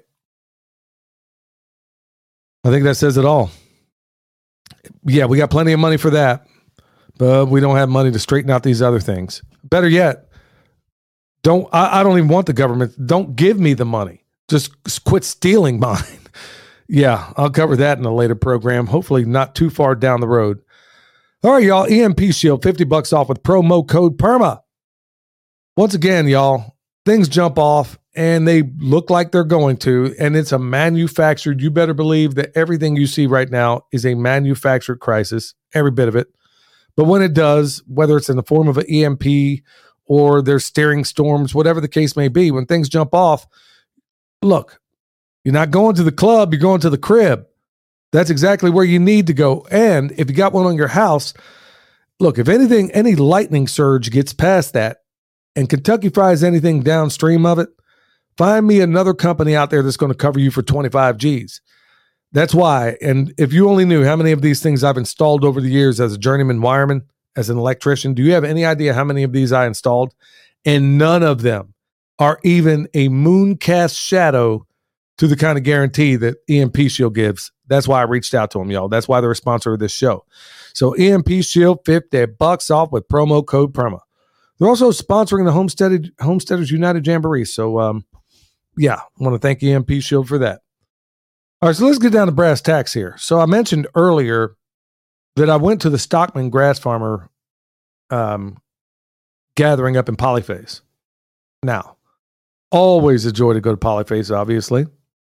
I think that says it all. Yeah, we got plenty of money for that, but we don't have money to straighten out these other things. Better yet, don't I, I don't even want the government. Don't give me the money. Just quit stealing mine. Yeah, I'll cover that in a later program, hopefully not too far down the road. All right, y'all, E M P Shield, fifty bucks off with promo code PERMA. Once again, y'all, things jump off, and they look like they're going to, and it's a manufactured, you better believe that everything you see right now is a manufactured crisis, every bit of it. But when it does, whether it's in the form of an E M P or there's steering storms, whatever the case may be, when things jump off, look, you're not going to the club, you're going to the crib. That's exactly where you need to go. And if you got one on your house, look, if anything, any lightning surge gets past that and Kentucky Fries anything downstream of it, find me another company out there that's going to cover you for twenty-five G's. That's why. And if you only knew how many of these things I've installed over the years as a journeyman wireman, as an electrician, do you have any idea how many of these I installed? And none of them are even a mooncast shadow to the kind of guarantee that E M P Shield gives. That's why I reached out to them, y'all. That's why they're a sponsor of this show. So E M P Shield, fifty bucks off with promo code PERMA. They're also sponsoring the Homestead, Homesteaders United Jamboree. So, um, yeah, I want to thank E M P Shield for that. All right, so let's get down to brass tacks here. So I mentioned earlier that I went to the Stockman Grass Farmer um, gathering up in Polyface. Now, always a joy to go to Polyface, obviously.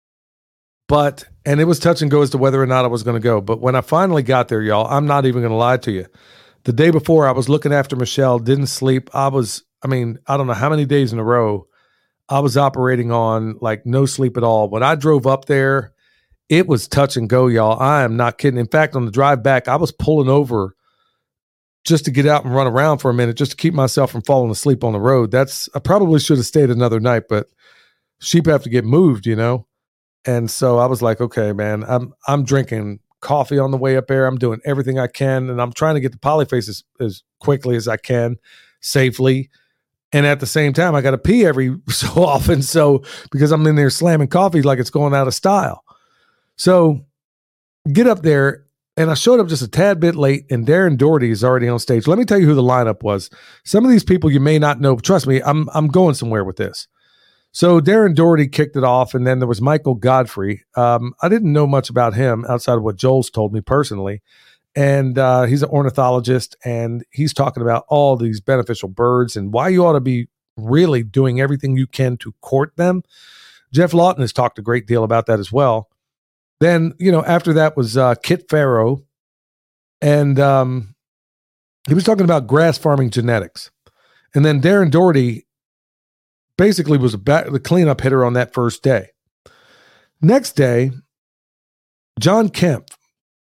But, and it was touch and go as to whether or not I was going to go. But when I finally got there, y'all, I'm not even going to lie to you. The day before, I was looking after Michelle, didn't sleep. I was, I mean, I don't know how many days in a row I was operating on like no sleep at all. When I drove up there, it was touch and go, y'all. I am not kidding. In fact, on the drive back, I was pulling over just to get out and run around for a minute, just to keep myself from falling asleep on the road. That's, I probably should have stayed another night, but sheep have to get moved, you know? And so I was like, okay, man, I'm, I'm drinking coffee on the way up there. I'm doing everything I can. And I'm trying to get to Polyface as, as quickly as I can, safely. And at the same time, I got to pee every so often. So, because I'm in there slamming coffee like it's going out of style. So get up there, and I showed up just a tad bit late, and Darren Doherty is already on stage. Let me tell you who the lineup was. Some of these people you may not know. Trust me, I'm I'm going somewhere with this. So Darren Doherty kicked it off, and then there was Michael Godfrey. Um, I didn't know much about him outside of what Joel's told me personally. And uh, he's an ornithologist, and he's talking about all these beneficial birds and why you ought to be really doing everything you can to court them. Jeff Lawton has talked a great deal about that as well. Then, you know, after that was uh, Kit Farrow, and um, he was talking about grass farming genetics. And then Darren Doherty basically was a ba- the cleanup hitter on that first day. Next day, John Kemp.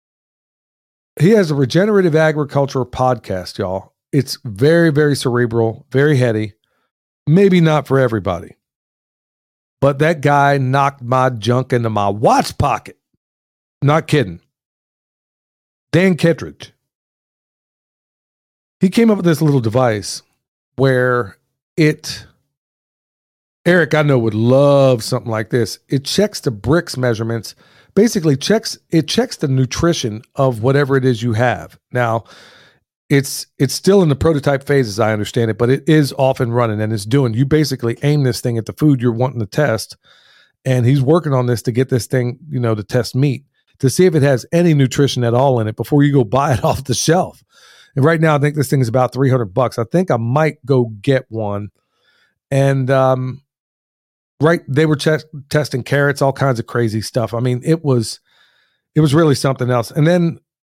He has a regenerative agriculture podcast, y'all. It's very, very cerebral, very heady. Maybe not for everybody. But that guy knocked my junk into my watch pocket. Not kidding. Dan Kittredge. He came up with this little device where it, Eric, I know, would love something like this. It checks the bricks measurements. Basically checks it checks the nutrition of whatever it is you have. Now, it's it's still in the prototype phase as I understand it, but it is off and running, and it's doing, you basically aim this thing at the food you're wanting to test, and he's working on this to get this thing, you know, to test meat, to see if it has any nutrition at all in it before you go buy it off the shelf. And right now, I think this thing is about three hundred bucks. I think I might go get one. And, um, right, they were ch- testing carrots, all kinds of crazy stuff. I mean, it was, it was really something else. And then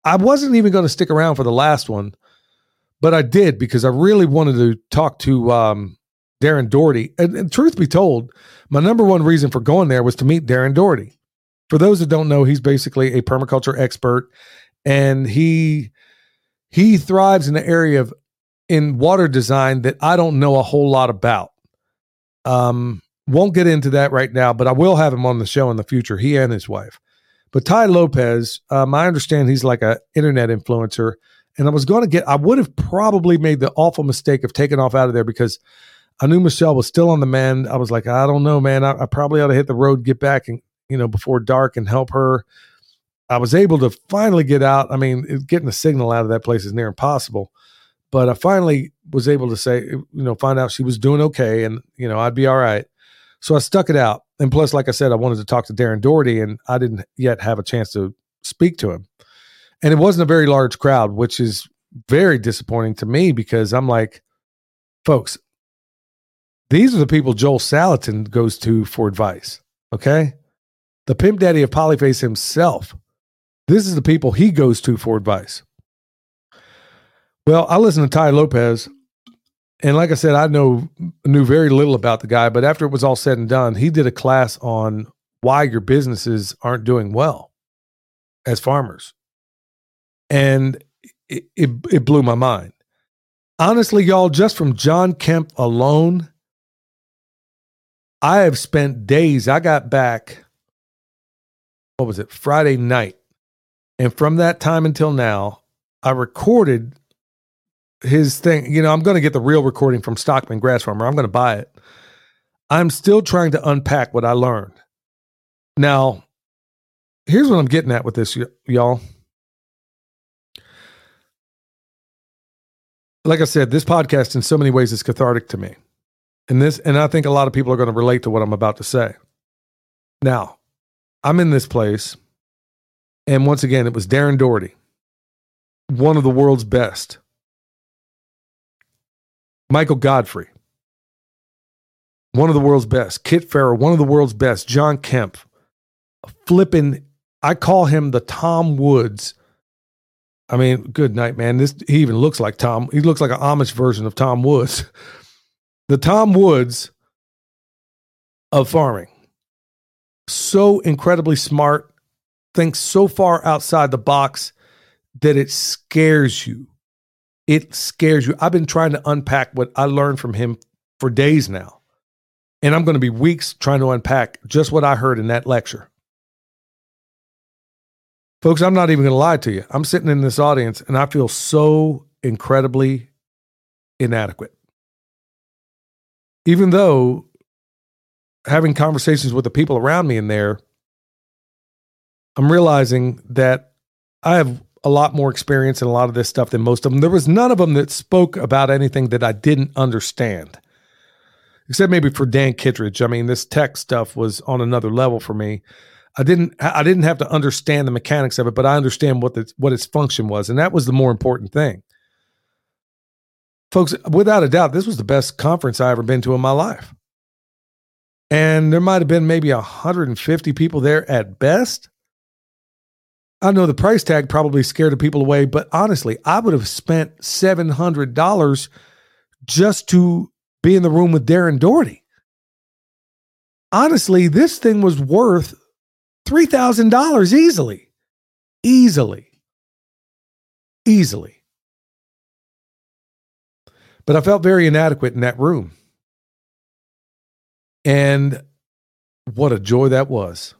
I wasn't even going to stick around for the last one, but I did because I really wanted to talk to um, Darren Doherty. And, and truth be told, my number one reason for going there was to meet Darren Doherty. For those that don't know, he's basically a permaculture expert, and he he thrives in the area of in water design that I don't know a whole lot about. Um, won't get into that right now, but I will have him on the show in the future, he and his wife. But Tai Lopez, um, I understand he's like an internet influencer, and I was going to get, I would have probably made the awful mistake of taking off out of there because I knew Michelle was still on the mend. I was like, I don't know, man. I, I probably ought to hit the road, get back, and you know, before dark and help her. I was able to finally get out. I mean, it, getting a signal out of that place is near impossible, but I finally was able to say, you know, find out she was doing okay, and you know, I'd be all right. So I stuck it out. And plus, like I said, I wanted to talk to Darren Doherty, and I didn't yet have a chance to speak to him. And it wasn't a very large crowd, which is very disappointing to me because I'm like, folks, these are the people Joel Salatin goes to for advice, okay? The pimp daddy of Polyface himself. This is the people he goes to for advice. Well, I listened to Tai Lopez, and like I said, I know knew very little about the guy, but after it was all said and done, he did a class on why your businesses aren't doing well as farmers. And it, it, it blew my mind. Honestly, y'all, just from John Kemp alone, I have spent days, I got back, what was it, Friday night. And from that time until now, I recorded his thing. You know, I'm going to get the real recording from Stockman Grass Farmer. I'm going to buy it. I'm still trying to unpack what I learned. Now, here's what I'm getting at with this, y- y'all. Like I said, this podcast in so many ways is cathartic to me. And this, and I think a lot of people are going to relate to what I'm about to say. Now, I'm in this place, and once again, it was Darren Doherty, one of the world's best. Michael Godfrey, one of the world's best. Kit Farrow, one of the world's best. John Kemp, flipping, I call him the Tom Woods. I mean, good night, man. This, he even looks like Tom. He looks like an Amish version of Tom Woods. The Tom Woods of farming. So incredibly smart, thinks so far outside the box that it scares you. It scares you. I've been trying to unpack what I learned from him for days now. And I'm going to be weeks trying to unpack just what I heard in that lecture. Folks, I'm not even going to lie to you. I'm sitting in this audience and I feel so incredibly inadequate. Even though having conversations with the people around me in there, I'm realizing that I have a lot more experience in a lot of this stuff than most of them. There was none of them that spoke about anything that I didn't understand, except maybe for Dan Kittredge. I mean, this tech stuff was on another level for me. I didn't, I didn't have to understand the mechanics of it, but I understand what the, what its function was. And that was the more important thing. Folks, without a doubt, this was the best conference I ever been to in my life. And there might've been maybe one hundred fifty people there at best. I know the price tag probably scared the people away, but honestly, I would have spent seven hundred dollars just to be in the room with Darren Doherty. Honestly, this thing was worth three thousand dollars easily. Easily. Easily. But I felt very inadequate in that room. And what a joy that was.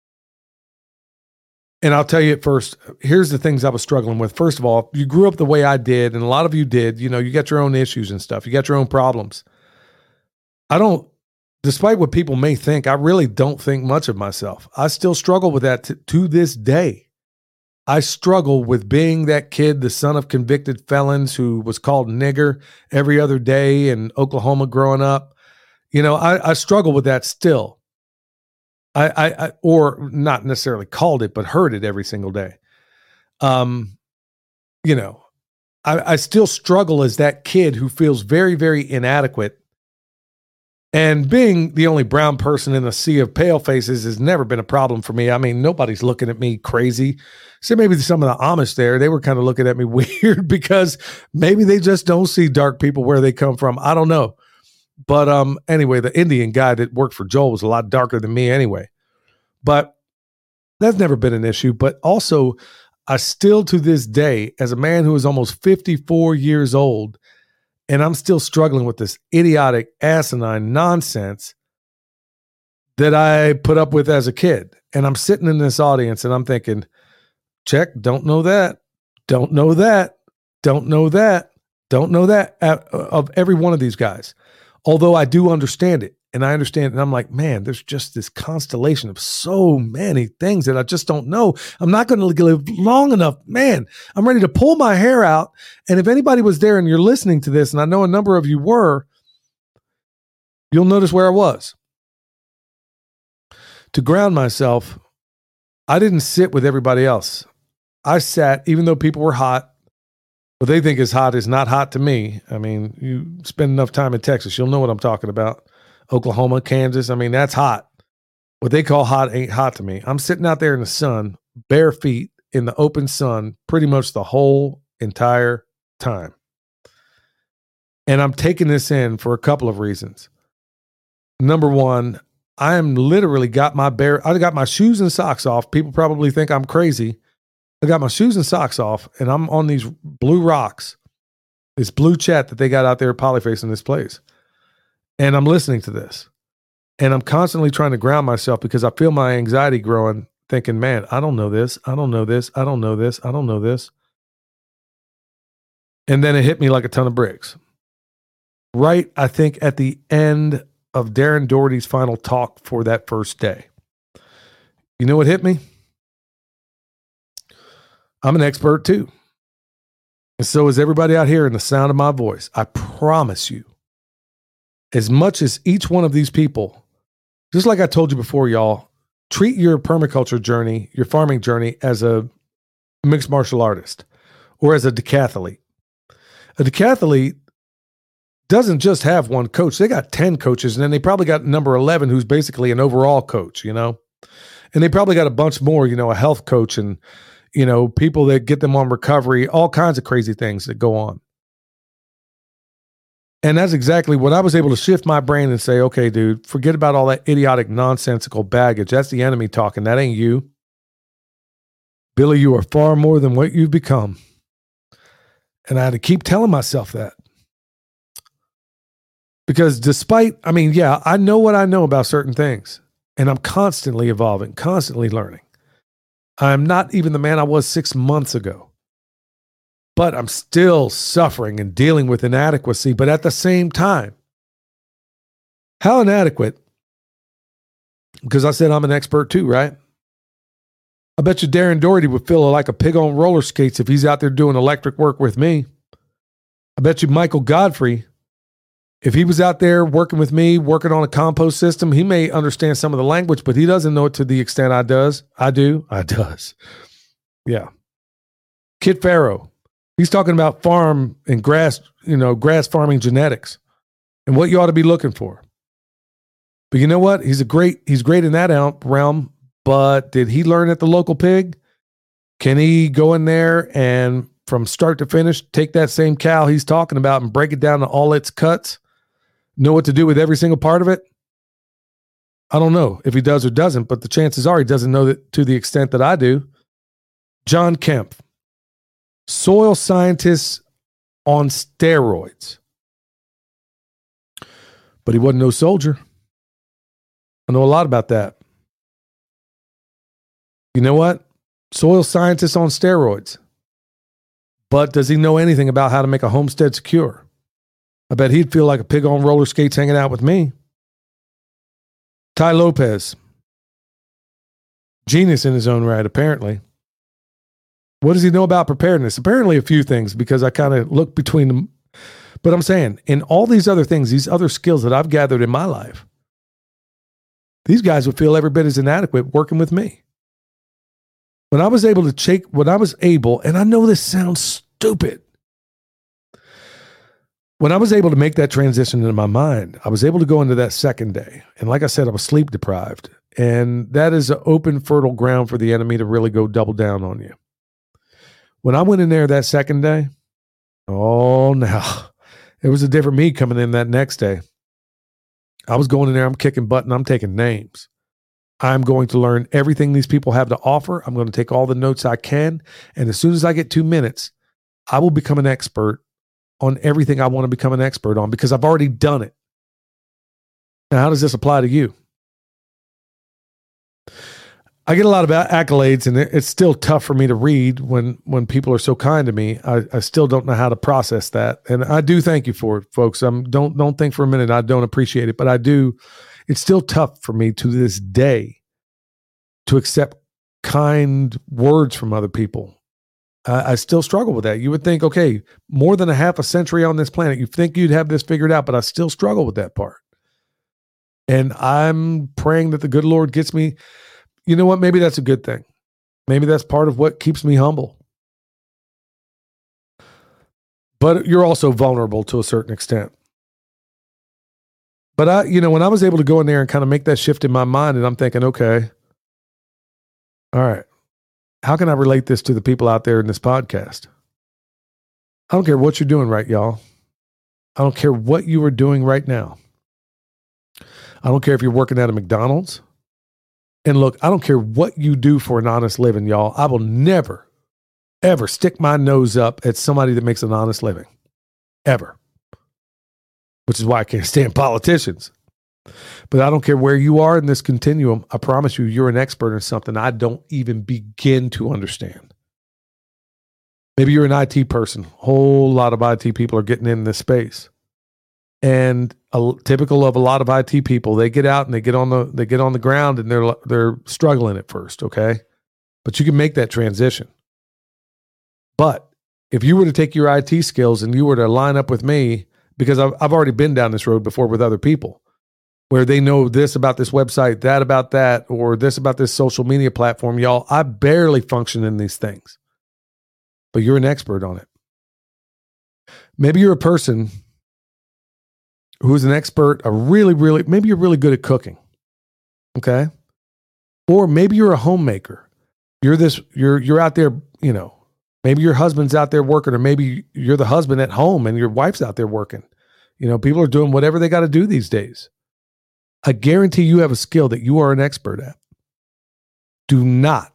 And I'll tell you at first, here's the things I was struggling with. First of all, you grew up the way I did, and a lot of you did, you know, you got your own issues and stuff. You got your own problems. I don't, despite what people may think, I really don't think much of myself. I still struggle with that t- to this day. I struggle with being that kid, the son of convicted felons who was called nigger every other day in Oklahoma growing up. You know, I, I struggle with that still. I, I, I, or not necessarily called it, but heard it every single day. Um, you know, I, I still struggle as that kid who feels very, very inadequate And being the only brown person in a sea of pale faces has never been a problem for me. I mean, nobody's looking at me crazy. So maybe some of the Amish there, they were kind of looking at me weird because maybe they just don't see dark people where they come from. I don't know. But um, anyway, the Indian guy that worked for Joel was a lot darker than me anyway. But that's never been an issue. But also, I still to this day, as a man who is almost fifty-four years old, and I'm still struggling with this idiotic, asinine nonsense that I put up with as a kid. And I'm sitting in this audience and I'm thinking, check, don't know that, don't know that, don't know that, don't know that uh, of every one of these guys. Although I do understand it. And I understand, and I'm like, man, there's just this constellation of so many things that I just don't know. I'm not going to live long enough. Man, I'm ready to pull my hair out. And if anybody was there and you're listening to this, and I know a number of you were, you'll notice where I was. To ground myself, I didn't sit with everybody else. I sat, even though people were hot. What they think is hot is not hot to me. I mean, you spend enough time in Texas, you'll know what I'm talking about. Oklahoma, Kansas. I mean, that's hot. What they call hot ain't hot to me. I'm sitting out there in the sun, bare feet in the open sun, pretty much the whole entire time. And I'm taking this in for a couple of reasons. Number one, I am literally got my bare, I got my shoes and socks off. People probably think I'm crazy. I got my shoes and socks off and I'm on these blue rocks, this blue chat that they got out there at Polyface in this place. And I'm listening to this and I'm constantly trying to ground myself because I feel my anxiety growing, thinking, man, I don't know this. I don't know this. I don't know this. I don't know this. And then it hit me like a ton of bricks. Right, I think, at the end of Darren Doherty's final talk for that first day. You know what hit me? I'm an expert too. And so is everybody out here in the sound of my voice. I promise you. As much as each one of these people, just like I told you before, y'all, treat your permaculture journey, your farming journey as a mixed martial artist or as a decathlete. A decathlete doesn't just have one coach. They got ten coaches, and then they probably got number eleven, who's basically an overall coach, you know? And they probably got a bunch more, you know, a health coach and, you know, people that get them on recovery, all kinds of crazy things that go on. And that's exactly what I was able to shift my brain and say, okay, dude, forget about all that idiotic, nonsensical baggage. That's the enemy talking. That ain't you. Billy, you are far more than what you've become. And I had to keep telling myself that. Because despite, I mean, yeah, I know what I know about certain things. And I'm constantly evolving, constantly learning. I'm not even the man I was six months ago. But I'm still suffering and dealing with inadequacy. But at the same time, how inadequate? Because I said I'm an expert too, right? I bet you Darren Doherty would feel like a pig on roller skates if he's out there doing electric work with me. I bet you Michael Godfrey, if he was out there working with me, working on a compost system, he may understand some of the language, but he doesn't know it to the extent I does. I do. I does. Yeah. Kid Farrow. He's talking about farm and grass, you know, grass farming genetics and what you ought to be looking for. But you know what? He's a great, he's great in that realm, but did he learn at the local pig? Can he go in there and from start to finish, take that same cow he's talking about and break it down to all its cuts? Know what to do with every single part of it? I don't know if he does or doesn't, but the chances are he doesn't know that to the extent that I do. John Kemp. Soil scientist on steroids. But he wasn't no soldier. I know a lot about that. You know what? Soil scientist on steroids. But does he know anything about how to make a homestead secure? I bet he'd feel like a pig on roller skates hanging out with me. Ty Lopez. Genius in his own right, apparently. What does he know about preparedness? Apparently a few things, because I kind of look between them. But I'm saying, in all these other things, these other skills that I've gathered in my life, these guys would feel every bit as inadequate working with me. When I was able to take, when I was able, and I know this sounds stupid, When I was able to make that transition into my mind, I was able to go into that second day. And like I said, I was sleep deprived. And that is an open, fertile ground for the enemy to really go double down on you. When I went in there that second day, oh, now, it was a different me coming in that next day. I was going in there, I'm kicking butt, and I'm taking names. I'm going to learn everything these people have to offer. I'm going to take all the notes I can. And as soon as I get two minutes, I will become an expert on everything I want to become an expert on because I've already done it. Now, how does this apply to you? I get a lot of accolades, and it's still tough for me to read when, when people are so kind to me. I, I still don't know how to process that. And I do thank you for it, folks. Um, don't, don't think for a minute I don't appreciate it, but I do. It's still tough for me to this day to accept kind words from other people. I, I still struggle with that. You would think, okay, more than a half a century on this planet, you think you'd have this figured out, but I still struggle with that part. And I'm praying that the good Lord gets me. You know what? Maybe that's a good thing. Maybe that's part of what keeps me humble. But you're also vulnerable to a certain extent. But I, you know, when I was able to go in there and kind of make that shift in my mind, and I'm thinking, okay, all right, how can I relate this to the people out there in this podcast? I don't care what you're doing right, y'all. I don't care what you are doing right now. I don't care if you're working at a McDonald's. And look, I don't care what you do for an honest living, y'all. I will never, ever stick my nose up at somebody that makes an honest living. Ever. Which is why I can't stand politicians. But I don't care where you are in this continuum. I promise you, you're an expert in something I don't even begin to understand. Maybe you're an I T person. A whole lot of I T people are getting in this space. And a, typical of a lot of I T people, they get out and they get on the they get on the ground and they're they're struggling at first, okay? But you can make that transition. But if you were to take your I T skills and you were to line up with me, because I've, I've already been down this road before with other people, where they know this about this website, that about that, or this about this social media platform, y'all, I barely function in these things. But you're an expert on it. Maybe you're a person who's an expert, a really, really, maybe you're really good at cooking. Okay. Or maybe you're a homemaker. You're this, you're, you're out there, you know, maybe your husband's out there working, or maybe you're the husband at home and your wife's out there working. You know, people are doing whatever they got to do these days. I guarantee you have a skill that you are an expert at. Do not.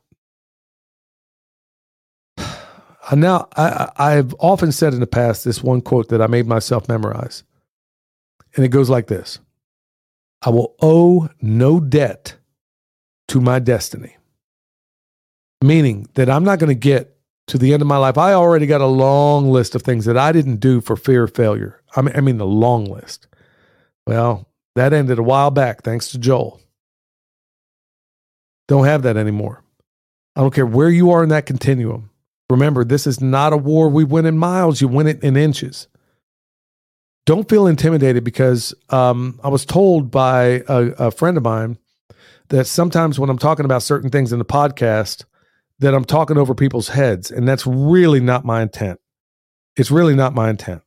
Now, I, I've often said in the past this one quote that I made myself memorize. And it goes like this: I will owe no debt to my destiny. Meaning that I'm not going to get to the end of my life. I already got a long list of things that I didn't do for fear of failure. I mean, I mean the long list. Well, that ended a while back, thanks to Joel. Don't have that anymore. I don't care where you are in that continuum. Remember, this is not a war we win in miles. You win it in inches. Don't feel intimidated because um, I was told by a, a friend of mine that sometimes when I'm talking about certain things in the podcast, that I'm talking over people's heads. And that's really not my intent. It's really not my intent.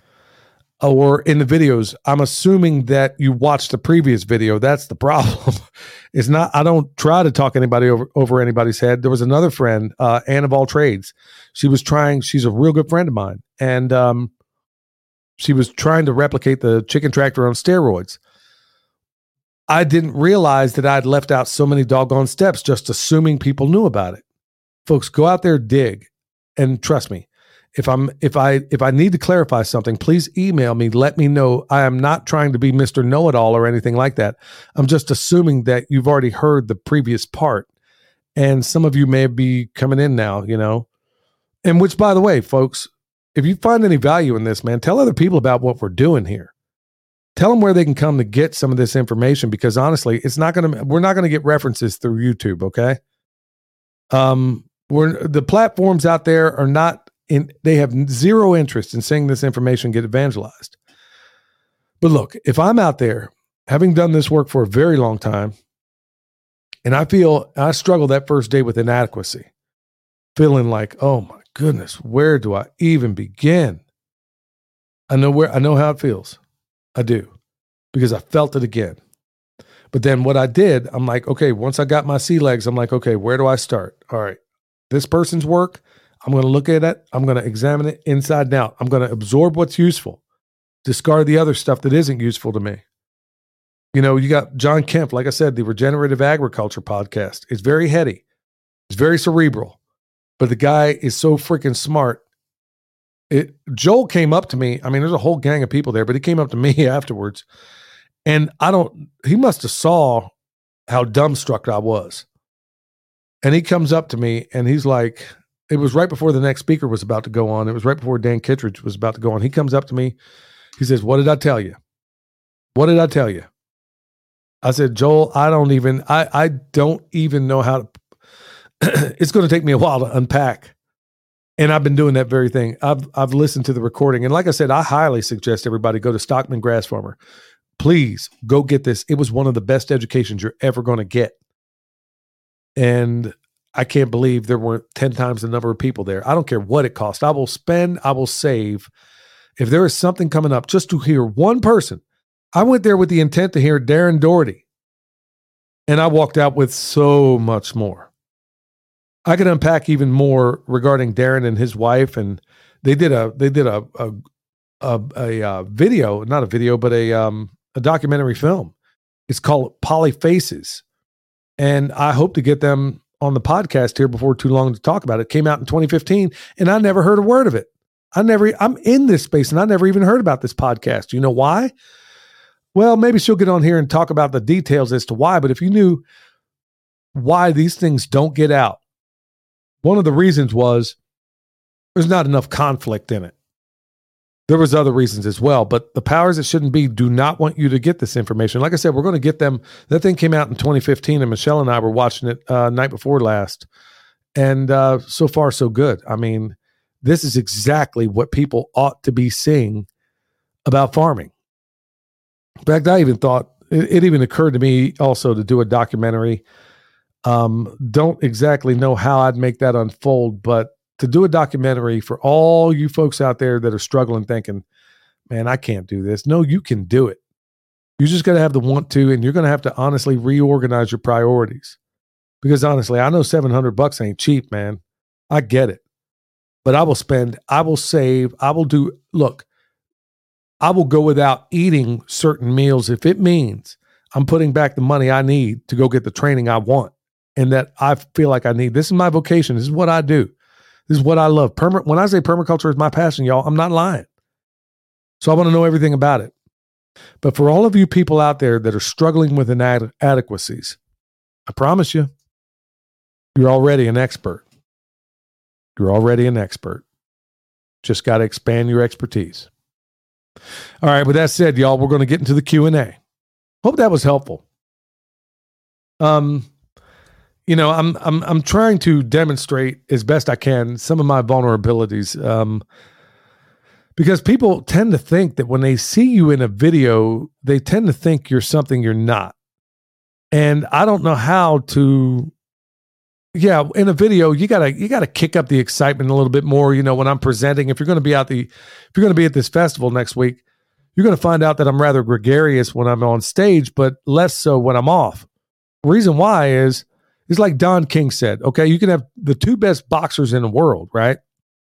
Or in the videos, I'm assuming that you watched the previous video. That's the problem. It's not, I don't try to talk anybody over, over anybody's head. There was another friend, uh, Ann of all trades. She was trying, she's a real good friend of mine. And, um, she was trying to replicate the chicken tractor on steroids. I didn't realize that I'd left out so many doggone steps, just assuming people knew about it. Folks, go out there, dig, and trust me. If I'm, if I, if I need to clarify something, please email me. Let me know. I am not trying to be Mister Know-It-All or anything like that. I'm just assuming that you've already heard the previous part, and some of you may be coming in now. You know, and which, by the way, folks, if you find any value in this, man, tell other people about what we're doing here. Tell them where they can come to get some of this information, because honestly, it's not going to, we're not going to get references through YouTube. Okay. Um, we're, the platforms out there are not in, they have zero interest in seeing this information get evangelized. But look, if I'm out there having done this work for a very long time, and I feel I struggled that first day with inadequacy, feeling like, oh my goodness, where do I even begin? I know where I know how it feels. I do. Because I felt it again. But then what I did, I'm like, okay, once I got my sea legs, I'm like, okay, where do I start? All right. This person's work, I'm going to look at it. I'm going to examine it inside and out. I'm going to absorb what's useful. Discard the other stuff that isn't useful to me. You know, you got John Kemp, like I said, the Regenerative Agriculture podcast. It's very heady. It's very cerebral. But the guy is so freaking smart. It, Joel came up to me. I mean, there's a whole gang of people there, but he came up to me afterwards. And I don't, he must have saw how dumbstruck I was. And he comes up to me and he's like, it was right before the next speaker was about to go on. It was right before Dan Kittredge was about to go on. He comes up to me. He says, what did I tell you? What did I tell you? I said, Joel, I don't even, I, I don't even know how to, it's going to take me a while to unpack. And I've been doing that very thing. I've, I've listened to the recording. And like I said, I highly suggest everybody go to Stockman Grass Farmer. Please go get this. It was one of the best educations you're ever going to get. And I can't believe there weren't ten times the number of people there. I don't care what it costs. I will spend, I will save. If there is something coming up, just to hear one person. I went there with the intent to hear Darren Doherty. And I walked out with so much more. I could unpack even more regarding Darren and his wife. And they did a, they did a, a, a, a, a video, not a video, but a, um, a documentary film. It's called Polyfaces. And I hope to get them on the podcast here before too long to talk about it. It came out in twenty fifteen and I never heard a word of it. I never, I'm in this space and I never even heard about this podcast. You know why? Well, maybe she'll get on here and talk about the details as to why, but if you knew why these things don't get out, one of the reasons was there's not enough conflict in it. There was other reasons as well, but the powers that shouldn't be do not want you to get this information. Like I said, we're going to get them. That thing came out in twenty fifteen and Michelle and I were watching it uh, night before last. And uh, so far, so good. I mean, this is exactly what people ought to be seeing about farming. In fact, I even thought, it, it even occurred to me also to do a documentary. Um, don't exactly know how I'd make that unfold, but to do a documentary for all you folks out there that are struggling thinking, man, I can't do this. No, you can do it. You just got to have the want to, and you're going to have to honestly reorganize your priorities. Because honestly, I know seven hundred bucks ain't cheap, man. I get it. But I will spend, I will save, I will do, look, I will go without eating certain meals if it means I'm putting back the money I need to go get the training I want and that I feel like I need. This is my vocation. This is what I do. This is what I love. Perma- when I say permaculture is my passion, y'all, I'm not lying. So I want to know everything about it. But for all of you people out there that are struggling with inadequacies, I promise you, you're already an expert. You're already an expert. Just got to expand your expertise. All right, with that said, y'all, we're going to get into the Q and A. Hope that was helpful. Um, you know, I'm I'm I'm trying to demonstrate as best I can some of my vulnerabilities, um, because people tend to think that when they see you in a video, they tend to think you're something you're not. And I don't know how to. Yeah, in a video, you gotta you gotta kick up the excitement a little bit more. You know, when I'm presenting, if you're going to be out the, if you're going to be at this festival next week, you're going to find out that I'm rather gregarious when I'm on stage, but less so when I'm off. The reason why is, is like Don King said. Okay, you can have the two best boxers in the world, right?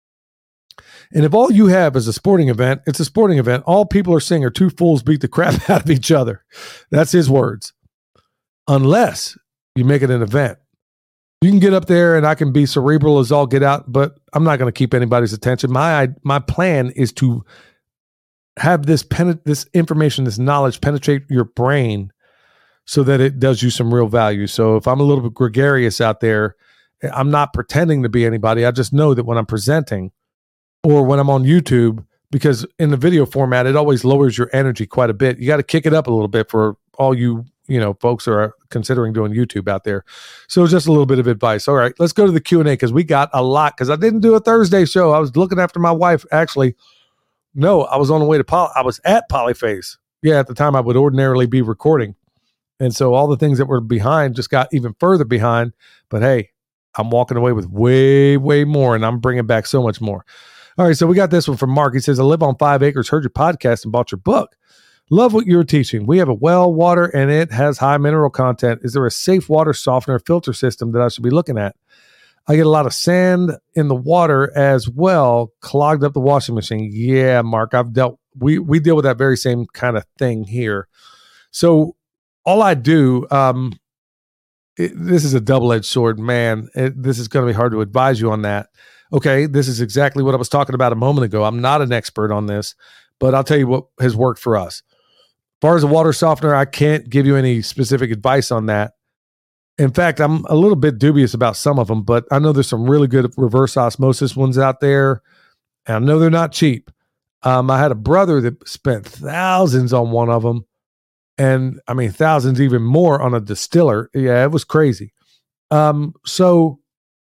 And if all you have is a sporting event, it's a sporting event. All people are saying are two fools beat the crap out of each other. That's his words. Unless you make it an event. You can get up there and I can be cerebral as all get out, but I'm not going to keep anybody's attention. My my plan is to have this pen, this information, this knowledge penetrate your brain so that it does you some real value. So if I'm a little bit gregarious out there, I'm not pretending to be anybody. I just know that when I'm presenting or when I'm on YouTube, because in the video format, it always lowers your energy quite a bit. You got to kick it up a little bit for all you you know, folks are considering doing YouTube out there. So just a little bit of advice. All right, let's go to the Q and A because we got a lot. Because I didn't do a Thursday show. I was looking after my wife. Actually, no, I was on the way to Poly. I was at Polyface. Yeah, at the time I would ordinarily be recording. And so all the things that were behind just got even further behind. But hey, I'm walking away with way, way more, and I'm bringing back so much more. All right, so we got this one from Mark. He says, I live on five acres, heard your podcast, and bought your book. Love what you're teaching. We have a well water, and it has high mineral content. Is there a safe water softener filter system that I should be looking at? I get a lot of sand in the water as well, clogged up the washing machine. Yeah, Mark, I've dealt, we, we deal with that very same kind of thing here. So all I do, um, it, this is a double-edged sword, man. It, this is going to be hard to advise you on that. Okay, this is exactly what I was talking about a moment ago. I'm not an expert on this, but I'll tell you what has worked for us. As far as a water softener, I can't give you any specific advice on that. In fact, I'm a little bit dubious about some of them, but I know there's some really good reverse osmosis ones out there, and I know they're not cheap. Um, I had a brother that spent thousands on one of them, and I mean, thousands even more on a distiller. Yeah, it was crazy. Um, so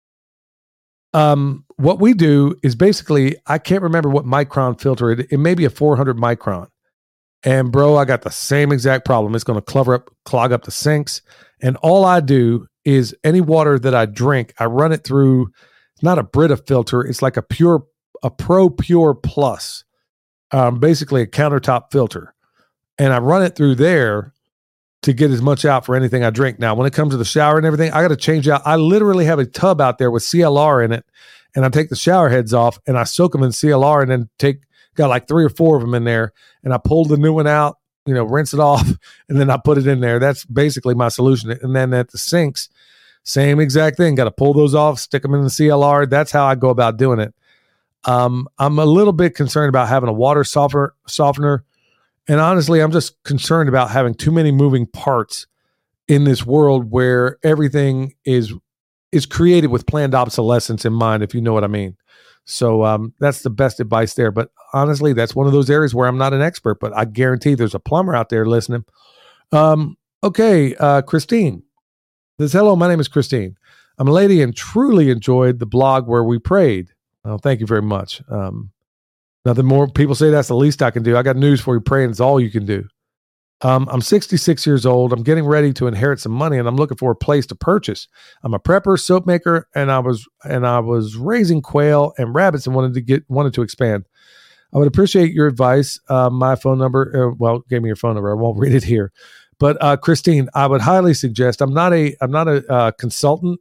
um, what we do is basically, I can't remember what micron filter it, it may be a four hundred micron. And bro, I got the same exact problem. It's going to clog up, clog up the sinks. And all I do is any water that I drink, I run it through, it's not a Brita filter. It's like a pure, a Pro Pure Plus, um, basically a countertop filter. And I run it through there to get as much out for anything I drink. Now, when it comes to the shower and everything, I got to change out. I literally have a tub out there with C L R in it. And I take the shower heads off and I soak them in C L R and then take, got like three or four of them in there, and I pulled the new one out, you know, rinse it off, and then I put it in there. That's basically my solution. And then at the sinks, same exact thing. Got to pull those off, stick them in the C L R. That's how I go about doing it. Um, I'm a little bit concerned about having a water softener, softener, and honestly, I'm just concerned about having too many moving parts in this world where everything is is created with planned obsolescence in mind, if you know what I mean. So um, that's the best advice there. But honestly, that's one of those areas where I'm not an expert, but I guarantee there's a plumber out there listening. Um, okay, uh, Christine says, hello, my name is Christine. I'm a lady and truly enjoyed the blog where we prayed. Well, thank you very much. Um, nothing more. People say that's the least I can do. I got news for you. Praying is all you can do. Um, I'm sixty-six years old. I'm getting ready to inherit some money, and I'm looking for a place to purchase. I'm a prepper, soap maker, and I was and I was raising quail and rabbits, and wanted to get wanted to expand. I would appreciate your advice. Uh, my phone number, uh, well, gave me your phone number. I won't read it here, but uh, Christine, I would highly suggest. I'm not a I'm not a uh, consultant,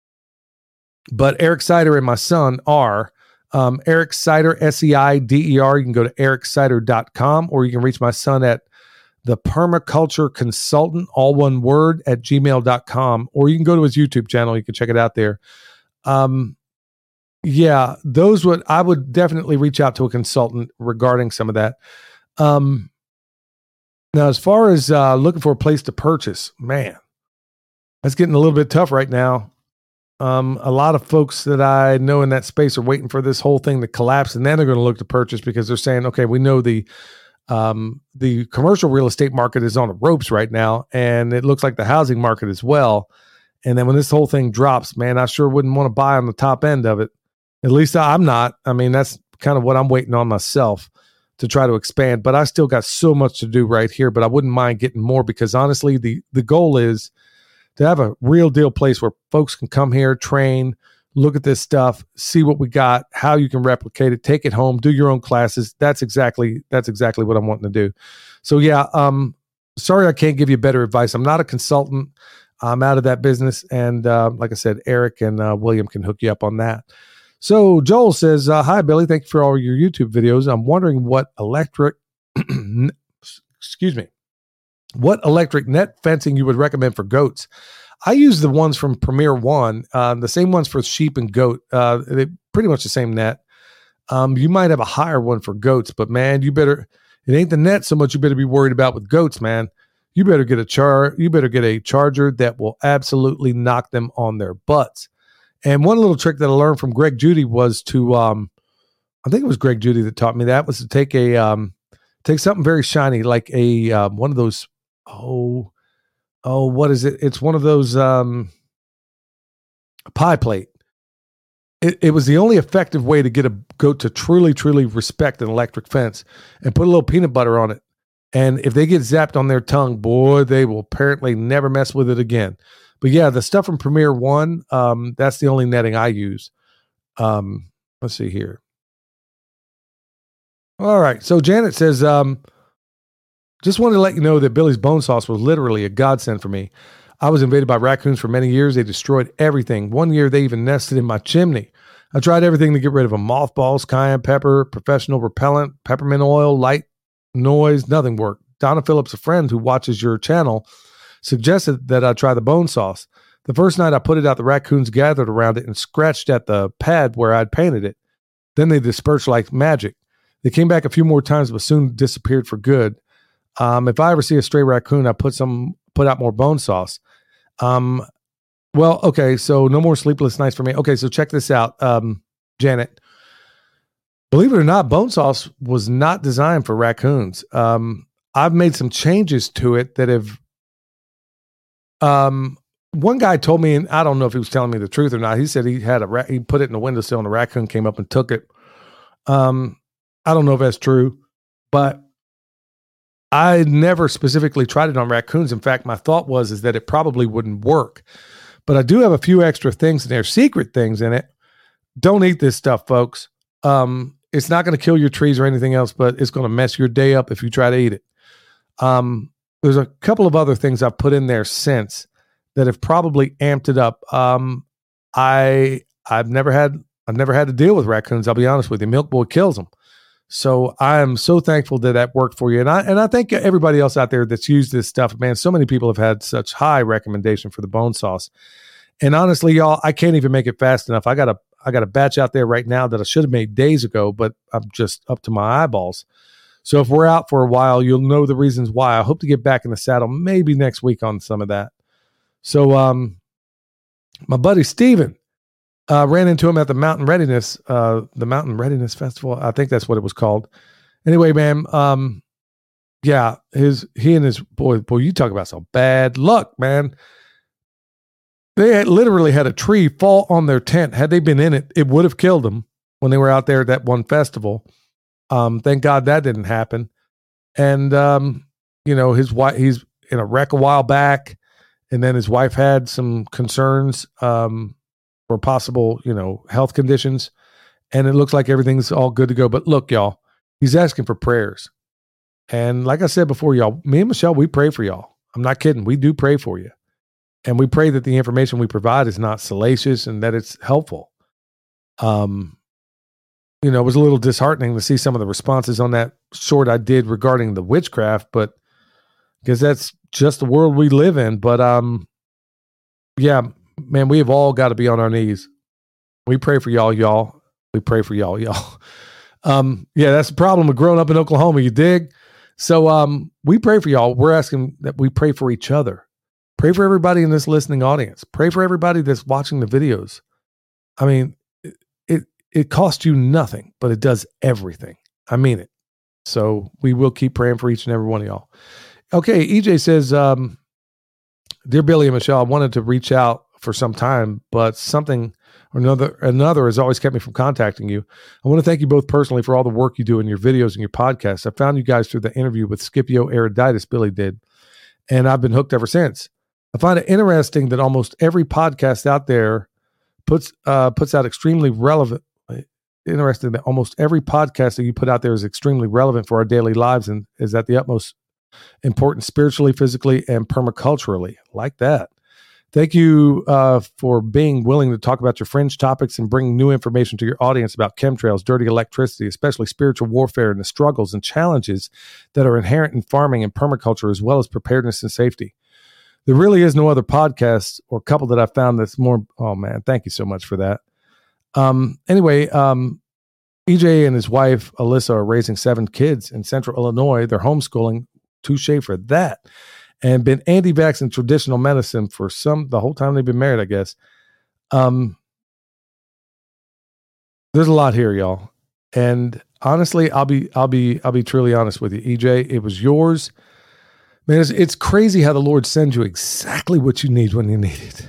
but Eric Sider and my son are. Um, Eric Sider, S E I D E R. You can go to eric sider dot com, or you can reach my son at the permaculture consultant, all one word, at gmail dot com, or you can go to his YouTube channel. You can check it out there. Um, yeah, those would, I would definitely reach out to a consultant regarding some of that. Um, now, as far as uh, looking for a place to purchase, man, that's getting a little bit tough right now. Um, a lot of folks that I know in that space are waiting for this whole thing to collapse, and then they're going to look to purchase because they're saying, okay, we know the Um, the commercial real estate market is on the ropes right now, and it looks like the housing market as well. And then when this whole thing drops, man, I sure wouldn't want to buy on the top end of it. At least I'm not. I mean, that's kind of what I'm waiting on myself to try to expand, but I still got so much to do right here, but I wouldn't mind getting more because honestly, the, the goal is to have a real deal place where folks can come here, train, look at this stuff, see what we got, how you can replicate it, take it home, do your own classes. That's exactly, that's exactly what I'm wanting to do. So yeah, um, sorry, I can't give you better advice. I'm not a consultant. I'm out of that business. And uh, like I said, Eric and uh, William can hook you up on that. So Joel says, uh, hi, Billy. Thank you for all your YouTube videos. I'm wondering what electric, excuse me, what electric net fencing you would recommend for goats. I use the ones from Premier One, uh, the same ones for sheep and goat. Uh, they're pretty much the same net. Um, you might have a higher one for goats, but man, you better, it ain't the net so much you better be worried about with goats, man. You better get a char, you better get a charger that will absolutely knock them on their butts. And one little trick that I learned from Greg Judy was to, um, I think it was Greg Judy that taught me that, was to take a, um, take something very shiny, like a, um, one of those, oh, Oh, what is it? It's one of those um, pie plate. It, it was the only effective way to get a goat to truly, truly respect an electric fence, and put a little peanut butter on it. And if they get zapped on their tongue, boy, they will apparently never mess with it again. But yeah, the stuff from Premier One, um, that's the only netting I use. Um, let's see here. All right. So Janet says, um, just wanted to let you know that Billy's Bone Sauce was literally a godsend for me. I was invaded by raccoons for many years. They destroyed everything. One year, they even nested in my chimney. I tried everything to get rid of them. Mothballs, cayenne pepper, professional repellent, peppermint oil, light noise. Nothing worked. Donna Phillips, a friend who watches your channel, suggested that I try the bone sauce. The first night I put it out, the raccoons gathered around it and scratched at the pad where I'd painted it. Then they dispersed like magic. They came back a few more times, but soon disappeared for good. Um, if I ever see a stray raccoon, I put some, put out more bone sauce. Um, well, okay. So no more sleepless nights for me. Okay. So check this out. Um, Janet, believe it or not, bone sauce was not designed for raccoons. Um, I've made some changes to it that have, um, one guy told me, and I don't know if he was telling me the truth or not. He said he had a rat, he put it in the windowsill and a raccoon came up and took it. Um, I don't know if that's true, but I never specifically tried it on raccoons. In fact, my thought was is that it probably wouldn't work. But I do have a few extra things in there, secret things in it. Don't eat this stuff, folks. Um, it's not going to kill your trees or anything else, but it's going to mess your day up if you try to eat it. Um, there's a couple of other things I've put in there since that have probably amped it up. Um, I I've never had I've never had to deal with raccoons. I'll be honest with you. Milk Boy kills them. So I am so thankful that that worked for you. And I, and I think everybody else out there that's used this stuff, man, so many people have had such high recommendation for the bone sauce. And honestly, y'all, I can't even make it fast enough. I got a, I got a batch out there right now that I should have made days ago, but I'm just up to my eyeballs. So if we're out for a while, you'll know the reasons why. I hope to get back in the saddle maybe next week on some of that. So, um, my buddy Steven, Uh, ran into him at the Mountain Readiness, uh, the Mountain Readiness Festival. I think that's what it was called. Anyway, man, um, yeah, his he and his boy, boy, you talk about some bad luck, man. They had literally had a tree fall on their tent. Had they been in it, it would have killed them when they were out there at that one festival. Um, thank God that didn't happen. And um, you know, his wife, he's in a wreck a while back, and then his wife had some concerns. Um, for possible, you know, health conditions. And it looks like everything's all good to go. But look, y'all, he's asking for prayers. And like I said before, y'all, me and Michelle, we pray for y'all. I'm not kidding. We do pray for you. And we pray that the information we provide is not salacious and that it's helpful. Um, you know, it was a little disheartening to see some of the responses on that short I did regarding the witchcraft, but because that's just the world we live in. But um, yeah, man, we have all got to be on our knees. We pray for y'all, y'all. We pray for y'all, y'all. Um, yeah, that's the problem with growing up in Oklahoma, you dig? So um, we pray for y'all. We're asking that we pray for each other. Pray for everybody in this listening audience. Pray for everybody that's watching the videos. I mean, it, it, it costs you nothing, but it does everything. I mean it. So we will keep praying for each and every one of y'all. Okay, E J says, um, Dear Billy and Michelle, I wanted to reach out for some time, but something or another another has always kept me from contacting you. I want to thank you both personally for all the work you do in your videos and your podcasts. I found you guys through the interview with Scipio Eruditus Billy did, and I've been hooked ever since. I find it interesting that almost every podcast out there puts uh, puts out extremely relevant. Interesting that almost every podcast that you put out there is extremely relevant for our daily lives and is at the utmost important spiritually, physically, and permaculturally. Like that. Thank you uh, for being willing to talk about your fringe topics and bring new information to your audience about chemtrails, dirty electricity, especially spiritual warfare and the struggles and challenges that are inherent in farming and permaculture, as well as preparedness and safety. There really is no other podcast or couple that I've found that's more, oh man, thank you so much for that. Um, anyway, um, E J and his wife, Alyssa, are raising seven kids in central Illinois. They're homeschooling, touche for that. And been anti-vax in traditional medicine for some, the whole time they've been married, I guess. Um, there's a lot here, y'all. And honestly, I'll be, I'll be, I'll be truly honest with you, E J. It was yours, man. It's, it's crazy how the Lord sends you exactly what you need when you need it.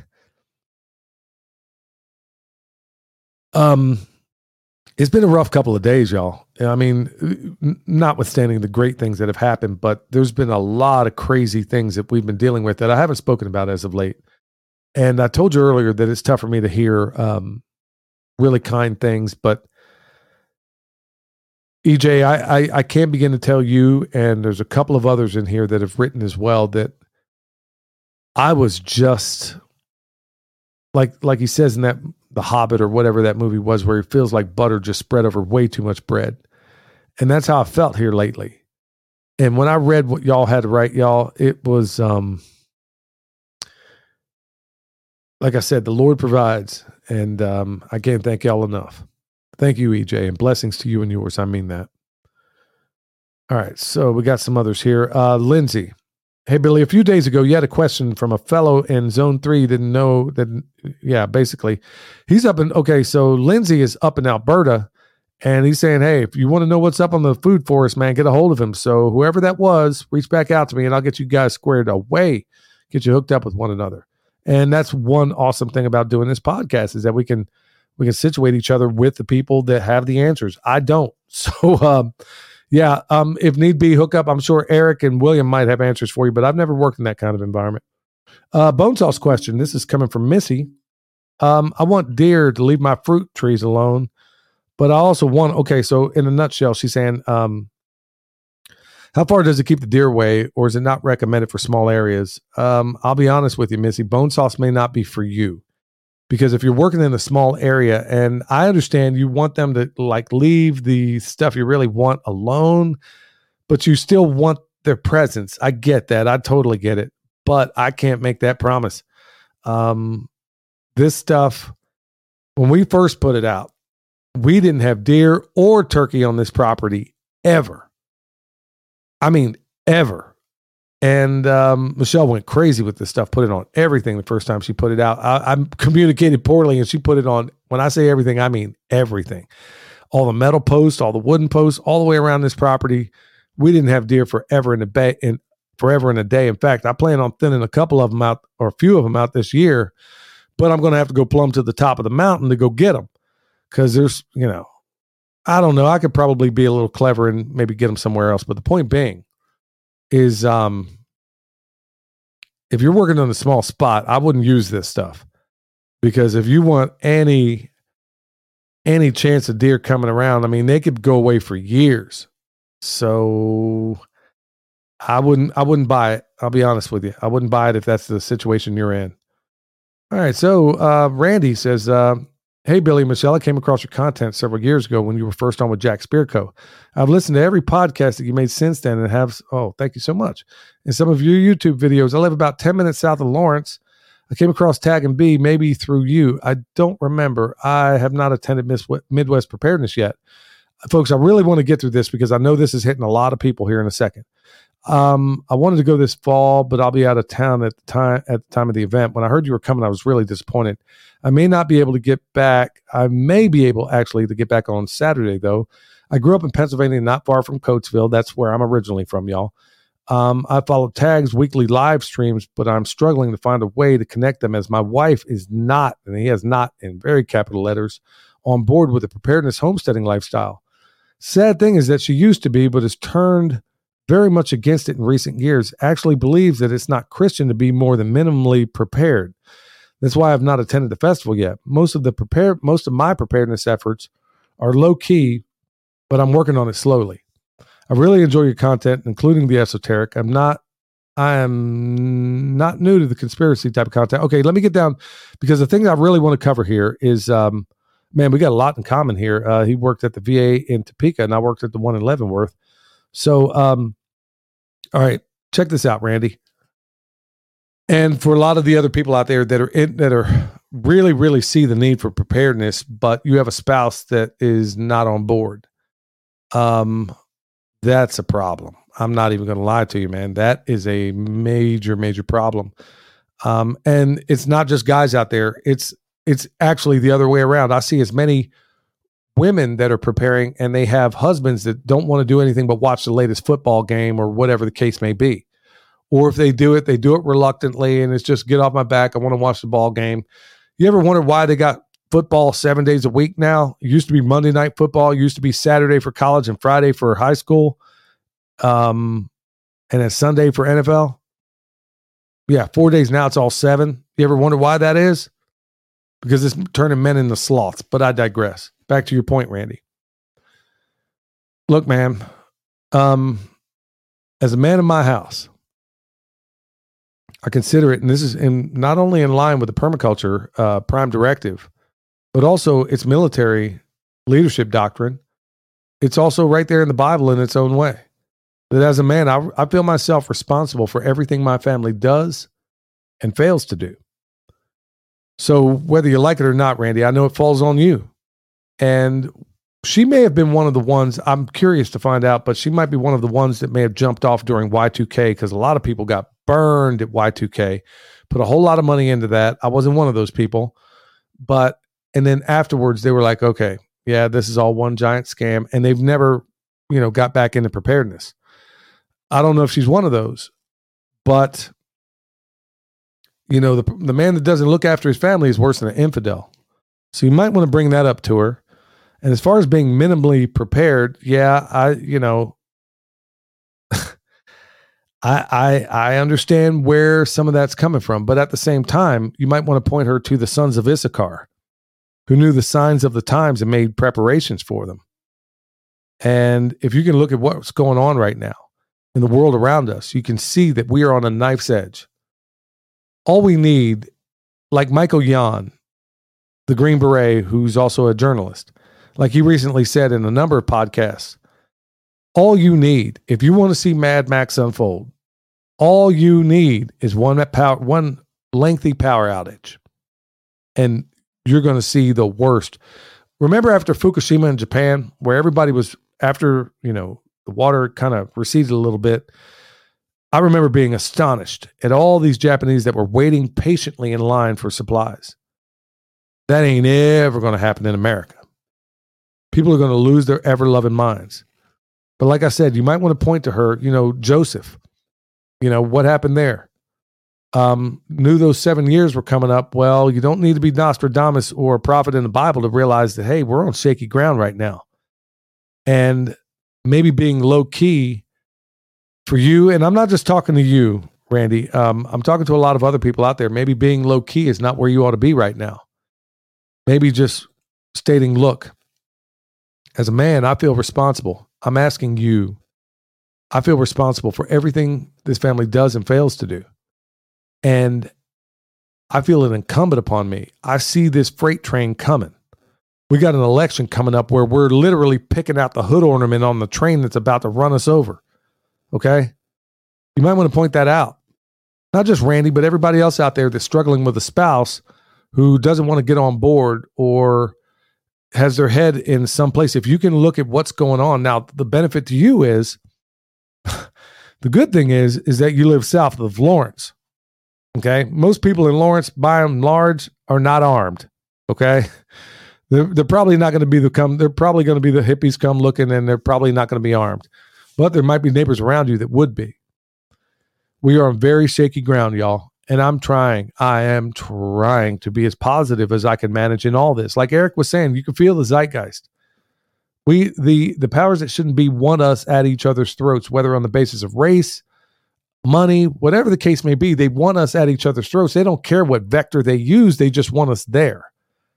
Um, it's been a rough couple of days, y'all. I mean, notwithstanding the great things that have happened, but there's been a lot of crazy things that we've been dealing with that I haven't spoken about as of late. And I told you earlier that it's tough for me to hear um, really kind things, but E J, I, I, I can't begin to tell you, and there's a couple of others in here that have written as well, that I was just like, like he says in that The Hobbit or whatever that movie was, where he feels like butter just spread over way too much bread. And that's how I felt here lately. And when I read what y'all had to write, y'all, it was, um, like I said, the Lord provides, and um, I can't thank y'all enough. Thank you, E J, and blessings to you and yours. I mean that. All right, so we got some others here. Uh, Lindsay. Hey, Billy, a few days ago, you had a question from a fellow in Zone three, didn't know that, yeah, basically. He's up in, okay, so Lindsay is up in Alberta, and he's saying, hey, if you want to know what's up on the food forest, man, get a hold of him. So whoever that was, reach back out to me, and I'll get you guys squared away, get you hooked up with one another. And that's one awesome thing about doing this podcast, is that we can we can situate each other with the people that have the answers. I don't. So, um, yeah, um, if need be, hook up. I'm sure Eric and William might have answers for you, but I've never worked in that kind of environment. Uh, Bone Sauce question. This is coming from Missy. Um, I want deer to leave my fruit trees alone, but I also want, okay, so in a nutshell, she's saying, um, how far does it keep the deer away, or is it not recommended for small areas? Um, I'll be honest with you, Missy, bone sauce may not be for you, because if you're working in a small area, and I understand you want them to like leave the stuff you really want alone, but you still want their presence. I get that. I totally get it, but I can't make that promise. Um, this stuff, when we first put it out, we didn't have deer or turkey on this property ever. I mean, ever. And um, Michelle went crazy with this stuff, put it on everything the first time she put it out. I, I communicated poorly, and she put it on, when I say everything, I mean everything. All the metal posts, all the wooden posts, all the way around this property. We didn't have deer forever in a day, in, forever in a day. In fact, I plan on thinning a couple of them out, or a few of them out this year, but I'm going to have to go plumb to the top of the mountain to go get them, because there's, you know, I don't know. I could probably be a little clever and maybe get them somewhere else. But the point being is, um, if you're working on a small spot, I wouldn't use this stuff, because if you want any, any chance of deer coming around, I mean, they could go away for years. So I wouldn't, I wouldn't buy it. I'll be honest with you. I wouldn't buy it if that's the situation you're in. All right. So, uh, Randy says, uh, hey, Billy, Michelle, I came across your content several years ago when you were first on with Jack Spearco. I've listened to every podcast that you made since then, and have, oh, thank you so much. And some of your YouTube videos. I live about ten minutes south of Lawrence. I came across Tag and B maybe through you. I don't remember. I have not attended Midwest Preparedness yet. Folks, I really want to get through this, because I know this is hitting a lot of people here in a second. Um, I wanted to go this fall, but I'll be out of town at the time at the time of the event. When I heard you were coming, I was really disappointed. I may not be able to get back. I may be able actually to get back on Saturday, though. I grew up in Pennsylvania, not far from Coatesville. That's where I'm originally from, y'all. Um, I follow Tag's weekly live streams, but I'm struggling to find a way to connect them, as my wife is not, and he has not in very capital letters, on board with the preparedness homesteading lifestyle. Sad thing is that she used to be, but has turned very much against it in recent years. Actually believes that it's not Christian to be more than minimally prepared. That's why I've not attended the festival yet. Most of the prepared, most of my preparedness efforts are low key, but I'm working on it slowly. I really enjoy your content, including the esoteric. I'm not, I am not new to the conspiracy type of content. Okay, let me get down, because the thing that I really want to cover here is, um, man, we got a lot in common here. Uh, he worked at the V A in Topeka, and I worked at the one in Leavenworth. So, um, all right, check this out, Randy. And for a lot of the other people out there that are in, that are really, really see the need for preparedness, but you have a spouse that is not on board. Um, that's a problem. I'm not even going to lie to you, man. That is a major, major problem. Um, and it's not just guys out there. It's, it's actually the other way around. I see as many women that are preparing, and they have husbands that don't want to do anything but watch the latest football game or whatever the case may be. Or if they do it, they do it reluctantly, and it's just, get off my back, I want to watch the ball game. You ever wonder why they got football seven days a week now? It used to be Monday night football. It used to be Saturday for college and Friday for high school. Um, and then Sunday for N F L. Yeah, four days now, it's all seven. You ever wonder why that is? Because it's turning men into sloths, but I digress. Back to your point, Randy. Look, man, um, as a man in my house, I consider it, and this is in not only in line with the permaculture uh, prime directive, but also its military leadership doctrine. It's also right there in the Bible in its own way. That as a man, I, I feel myself responsible for everything my family does and fails to do. So whether you like it or not, Randy, I know it falls on you. And she may have been one of the ones, I'm curious to find out, but she might be one of the ones that may have jumped off during Y two K because a lot of people got burned at Y two K, put a whole lot of money into that. I wasn't one of those people. But, and then afterwards they were like, okay, yeah, this is all one giant scam. And they've never, you know, got back into preparedness. I don't know if she's one of those, but you know, the the man that doesn't look after his family is worse than an infidel. So you might want to bring that up to her. And as far as being minimally prepared, yeah, I, you know, I, I, I understand where some of that's coming from, but at the same time, you might want to point her to the sons of Issachar, who knew the signs of the times and made preparations for them. And if you can look at what's going on right now in the world around us, you can see that we are on a knife's edge. All we need, like Michael Yon, the Green Beret, who's also a journalist, like he recently said in a number of podcasts, all you need, if you want to see Mad Max unfold, all you need is one power, one lengthy power outage. And you're going to see the worst. Remember after Fukushima in Japan, where everybody was, after, you know, the water kind of receded a little bit, I remember being astonished at all these Japanese that were waiting patiently in line for supplies. That ain't ever going to happen in America. People are going to lose their ever-loving minds. But like I said, you might want to point to her, you know, Joseph, you know, what happened there? Um, knew those seven years were coming up. Well, you don't need to be Nostradamus or a prophet in the Bible to realize that, hey, we're on shaky ground right now. And maybe being low-key for you, and I'm not just talking to you, Randy. Um, I'm talking to a lot of other people out there. Maybe being low-key is not where you ought to be right now. Maybe just stating, look, as a man, I feel responsible. I'm asking you, I feel responsible for everything this family does and fails to do. And I feel it incumbent upon me. I see this freight train coming. We got an election coming up where we're literally picking out the hood ornament on the train that's about to run us over. Okay? You might want to point that out. Not just Randy, but everybody else out there that's struggling with a spouse who doesn't want to get on board or has their head in some place. If you can look at what's going on. Now, the benefit to you is, the good thing is, is that you live south of Lawrence. Okay? Most people in Lawrence, by and large, are not armed. Okay? They're, they're probably not going to be the come. They're probably going to be the hippies come looking, and they're probably not going to be armed. But there might be neighbors around you that would be. We are on very shaky ground, y'all. And I'm trying, I am trying to be as positive as I can manage in all this. Like Eric was saying, you can feel the zeitgeist. We, the, the powers that shouldn't be want us at each other's throats, whether on the basis of race, money, whatever the case may be, they want us at each other's throats. They don't care what vector they use. They just want us there.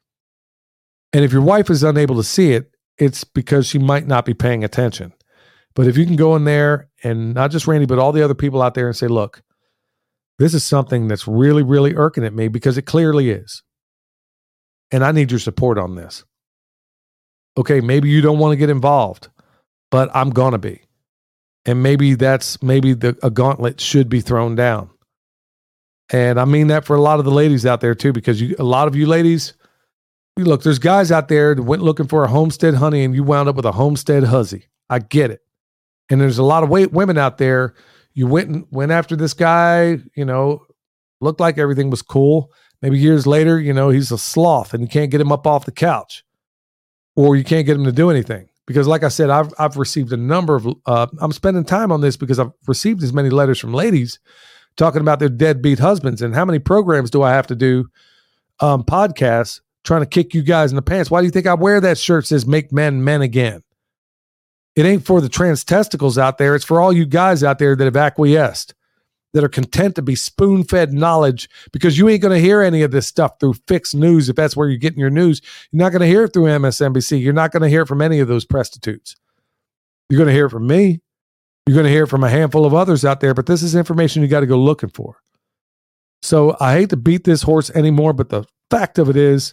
And if your wife is unable to see it, it's because she might not be paying attention. But if you can go in there, and not just Randy, but all the other people out there, and say, look, this is something that's really, really irking at me, because it clearly is. And I need your support on this. Okay, maybe you don't want to get involved, but I'm going to be. And maybe that's, maybe the, a gauntlet should be thrown down. And I mean that for a lot of the ladies out there too, because you, a lot of you ladies, look, there's guys out there that went looking for a homestead honey and you wound up with a homestead hussy. I get it. And there's a lot of women out there. You went and went after this guy, you know, looked like everything was cool. Maybe years later, you know, he's a sloth and you can't get him up off the couch, or you can't get him to do anything. Because like I said, I've, I've received a number of, uh, I'm spending time on this because I've received as many letters from ladies talking about their deadbeat husbands. And how many programs do I have to do, um, podcasts trying to kick you guys in the pants? Why do you think I wear that shirt that says make men men again? It ain't for the trans testicles out there. It's for all you guys out there that have acquiesced, that are content to be spoon-fed knowledge, because you ain't going to hear any of this stuff through Fix News. If that's where you're getting your news, you're not going to hear it through M S N B C. You're not going to hear it from any of those prostitutes. You're going to hear it from me. You're going to hear it from a handful of others out there, but this is information you got to go looking for. So I hate to beat this horse anymore, but the fact of it is,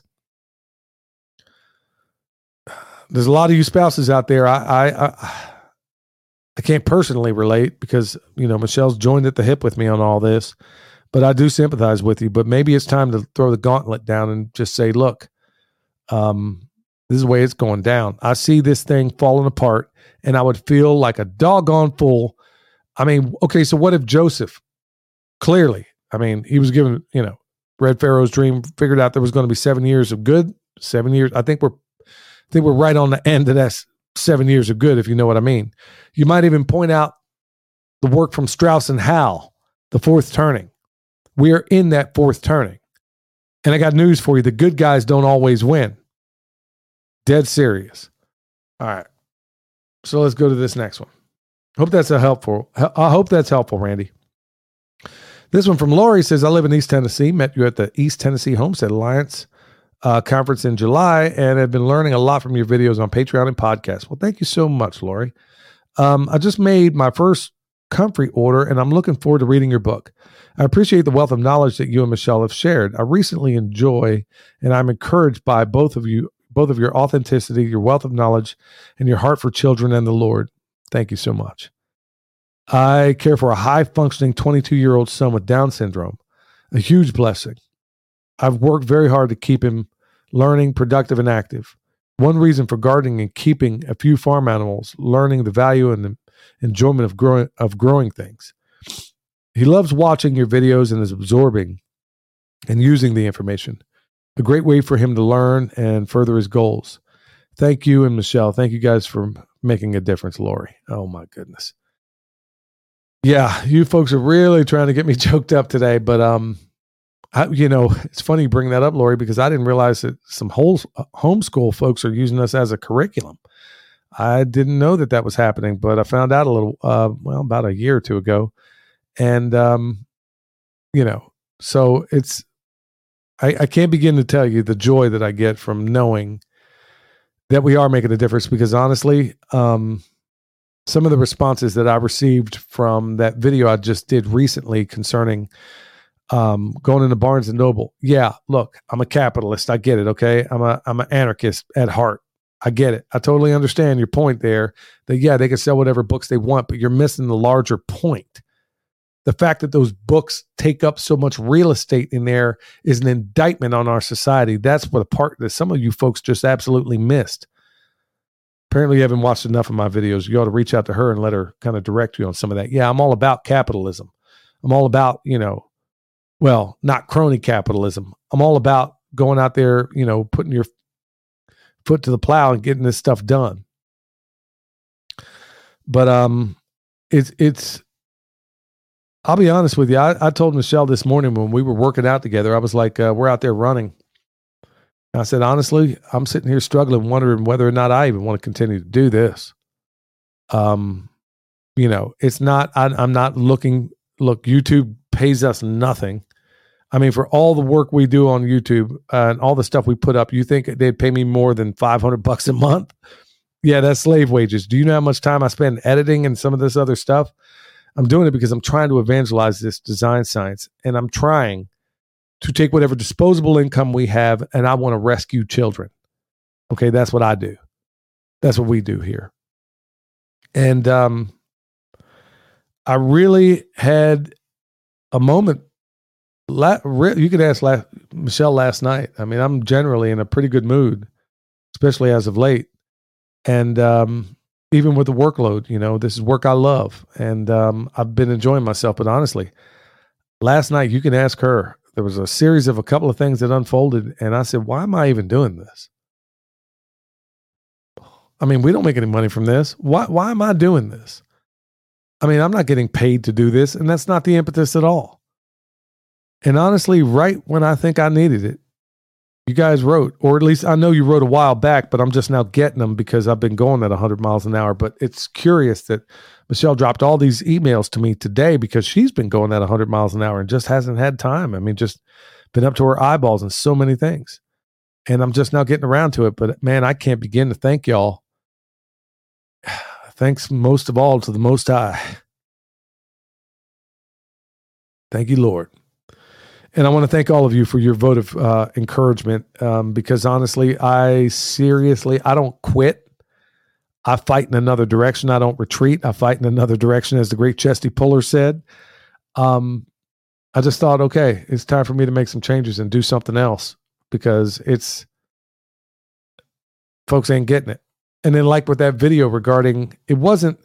there's a lot of you spouses out there. I, I, I, I can't personally relate because, you know, Michelle's joined at the hip with me on all this, but I do sympathize with you. But maybe it's time to throw the gauntlet down and just say, look, um, this is the way it's going down. I see this thing falling apart, and I would feel like a doggone fool. I mean, okay, so what if Joseph, clearly, I mean, he was given, you know, read Pharaoh's dream, figured out there was going to be seven years of good, seven years. I think we're, I think we're right on the end of that seven years of good, if you know what I mean. You might even point out the work from Strauss and Hal, the fourth turning. We are in that fourth turning. And I got news for you. The good guys don't always win. Dead serious. All right. So let's go to this next one. Hope that's a helpful. I hope that's helpful, Randy. This one from Lori says, I live in East Tennessee. Met you at the East Tennessee Homestead Alliance uh, conference in July and have been learning a lot from your videos on Patreon and podcasts. Well, thank you so much, Lori. Um, I just made my first comfrey order and I'm looking forward to reading your book. I appreciate the wealth of knowledge that you and Michelle have shared. I recently enjoy and I'm encouraged by both of you, both of your authenticity, your wealth of knowledge, and your heart for children and the Lord. Thank you so much. I care for a high-functioning twenty-two-year-old son with Down syndrome, a huge blessing. I've worked very hard to keep him learning, productive, and active. One reason for gardening and keeping a few farm animals, learning the value and the enjoyment of growing of growing things. He loves watching your videos and is absorbing and using the information. A great way for him to learn and further his goals. Thank you and Michelle. Thank you guys for making a difference, Lori. Oh my goodness. Yeah, you folks are really trying to get me choked up today, but um, I, you know, it's funny you bring that up, Lori, because I didn't realize that some whole homeschool folks are using us as a curriculum. I didn't know that that was happening, but I found out a little, uh, well, about a year or two ago, and um, you know, so it's. I, I can't begin to tell you the joy that I get from knowing that we are making a difference, because honestly, um, some of the responses that I received from that video I just did recently concerning um, going into Barnes and Noble. Yeah, look, I'm a capitalist. I get it. Okay. I'm a, I'm an anarchist at heart. I get it. I totally understand your point there that, yeah, they can sell whatever books they want, but you're missing the larger point. The fact that those books take up so much real estate in there is an indictment on our society. That's what a part that some of you folks just absolutely missed. Apparently you haven't watched enough of my videos. You ought to reach out to her and let her kind of direct you on some of that. Yeah, I'm all about capitalism. I'm all about, you know, well, not crony capitalism. I'm all about going out there, you know, putting your foot to the plow and getting this stuff done. But um, it's, it's, I'll be honest with you. I, I told Michelle this morning when we were working out together, I was like, uh, we're out there running. And I said, honestly, I'm sitting here struggling, wondering whether or not I even want to continue to do this. Um, you know, it's not, I, I'm not looking, look, YouTube pays us nothing. I mean, for all the work we do on YouTube uh, and all the stuff we put up, you think they'd pay me more than five hundred bucks a month? Yeah, that's slave wages. Do you know how much time I spend editing and some of this other stuff? I'm doing it because I'm trying to evangelize this design science, and I'm trying to take whatever disposable income we have, and I want to rescue children. Okay, that's what I do. That's what we do here. And um, I really had a moment. La- re- you could ask la- Michelle last night. I mean, I'm generally in a pretty good mood, especially as of late. And um even with the workload, you know, this is work I love, and um, I've been enjoying myself. But honestly, last night, you can ask her, there was a series of a couple of things that unfolded, and I said, why am I even doing this? I mean, we don't make any money from this. Why, why am I doing this? I mean, I'm not getting paid to do this, and that's not the impetus at all. And honestly, right when I think I needed it, you guys wrote, or at least I know you wrote a while back, but I'm just now getting them because I've been going at one hundred miles an hour. But it's curious that Michelle dropped all these emails to me today because she's been going at one hundred miles an hour and just hasn't had time. I mean, just been up to her eyeballs in so many things. And I'm just now getting around to it. But man, I can't begin to thank y'all. Thanks most of all to the Most High. Thank you, Lord. And I want to thank all of you for your vote of uh, encouragement, um, because honestly, I seriously, I don't quit. I fight in another direction. I don't retreat. I fight in another direction, as the great Chesty Puller said. Um, I just thought, okay, it's time for me to make some changes and do something else, because it's, folks ain't getting it. And then like with that video regarding, it wasn't,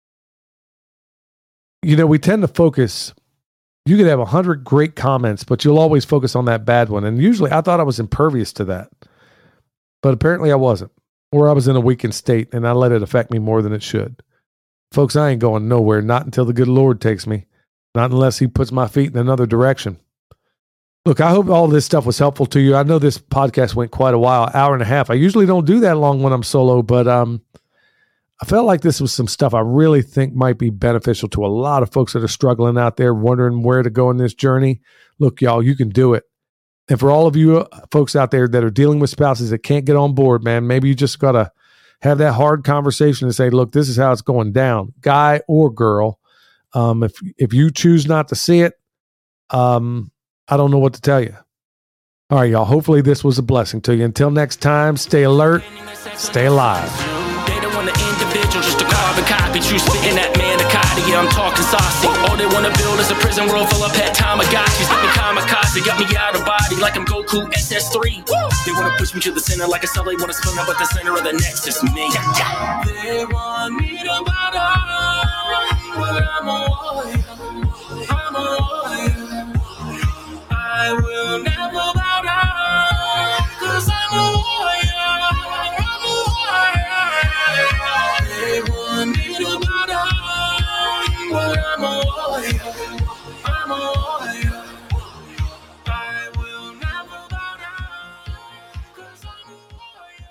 you know, we tend to focus, you could have a hundred great comments, but you'll always focus on that bad one. And usually I thought I was impervious to that, but apparently I wasn't, or I was in a weakened state and I let it affect me more than it should. Folks, I ain't going nowhere, not until the good Lord takes me, not unless he puts my feet in another direction. Look, I hope all this stuff was helpful to you. I know this podcast went quite a while, hour and a half. I usually don't do that long when I'm solo, but um, I felt like this was some stuff I really think might be beneficial to a lot of folks that are struggling out there, wondering where to go in this journey. Look, y'all, you can do it. And for all of you uh, folks out there that are dealing with spouses that can't get on board, man, maybe you just got to have that hard conversation and say, look, this is how it's going down, guy or girl. Um, if if you choose not to see it, um, I don't know what to tell you. All right, y'all. Hopefully this was a blessing to you. Until next time, stay alert, stay alive. They don't want an individual, just a carbon copy. You spitting that manicotti, yeah, I'm talking saucy. All they want to build is a prison world full of pet Tamagotchis. Living kamikaze, got me out of body like I'm Goku S S three. They want to push me to the center like a cell. They want to spin up at the center of the nexus, me. They want me to bow down, but I'm a warrior. I'm a warrior. I will never bow down, cause I'm a warrior, I'm a warrior. They want me to bow down, but I'm a warrior, I'm a warrior. I will never bow down, cause I'm a warrior.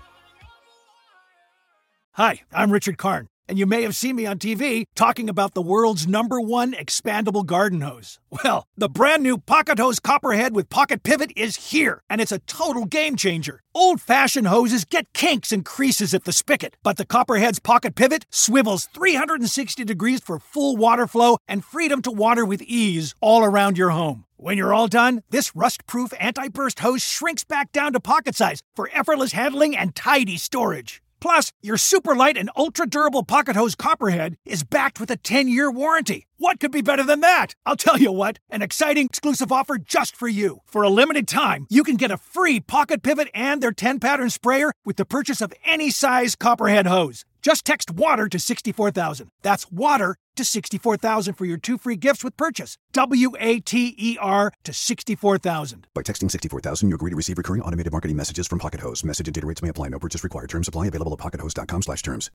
Hi, I'm Richard Karn, and you may have seen me on T V talking about the world's number one expandable garden hose. Well, the brand new Pocket Hose Copperhead with Pocket Pivot is here, and it's a total game changer. Old-fashioned hoses get kinks and creases at the spigot, but the Copperhead's Pocket Pivot swivels three hundred sixty degrees for full water flow and freedom to water with ease all around your home. When you're all done, this rust-proof anti-burst hose shrinks back down to pocket size for effortless handling and tidy storage. Plus, your super light and ultra-durable Pocket Hose Copperhead is backed with a ten-year warranty. What could be better than that? I'll tell you what, an exciting exclusive offer just for you. For a limited time, you can get a free Pocket Pivot and their ten-pattern sprayer with the purchase of any size Copperhead hose. Just text WATER to sixty-four thousand. That's WATER to sixty-four thousand for your two free gifts with purchase. W A T E R to sixty-four thousand. By texting sixty-four thousand, you agree to receive recurring automated marketing messages from Pocket Hose. Message and data rates may apply. No purchase required. Terms apply. Available at pocket hose dot com slash terms.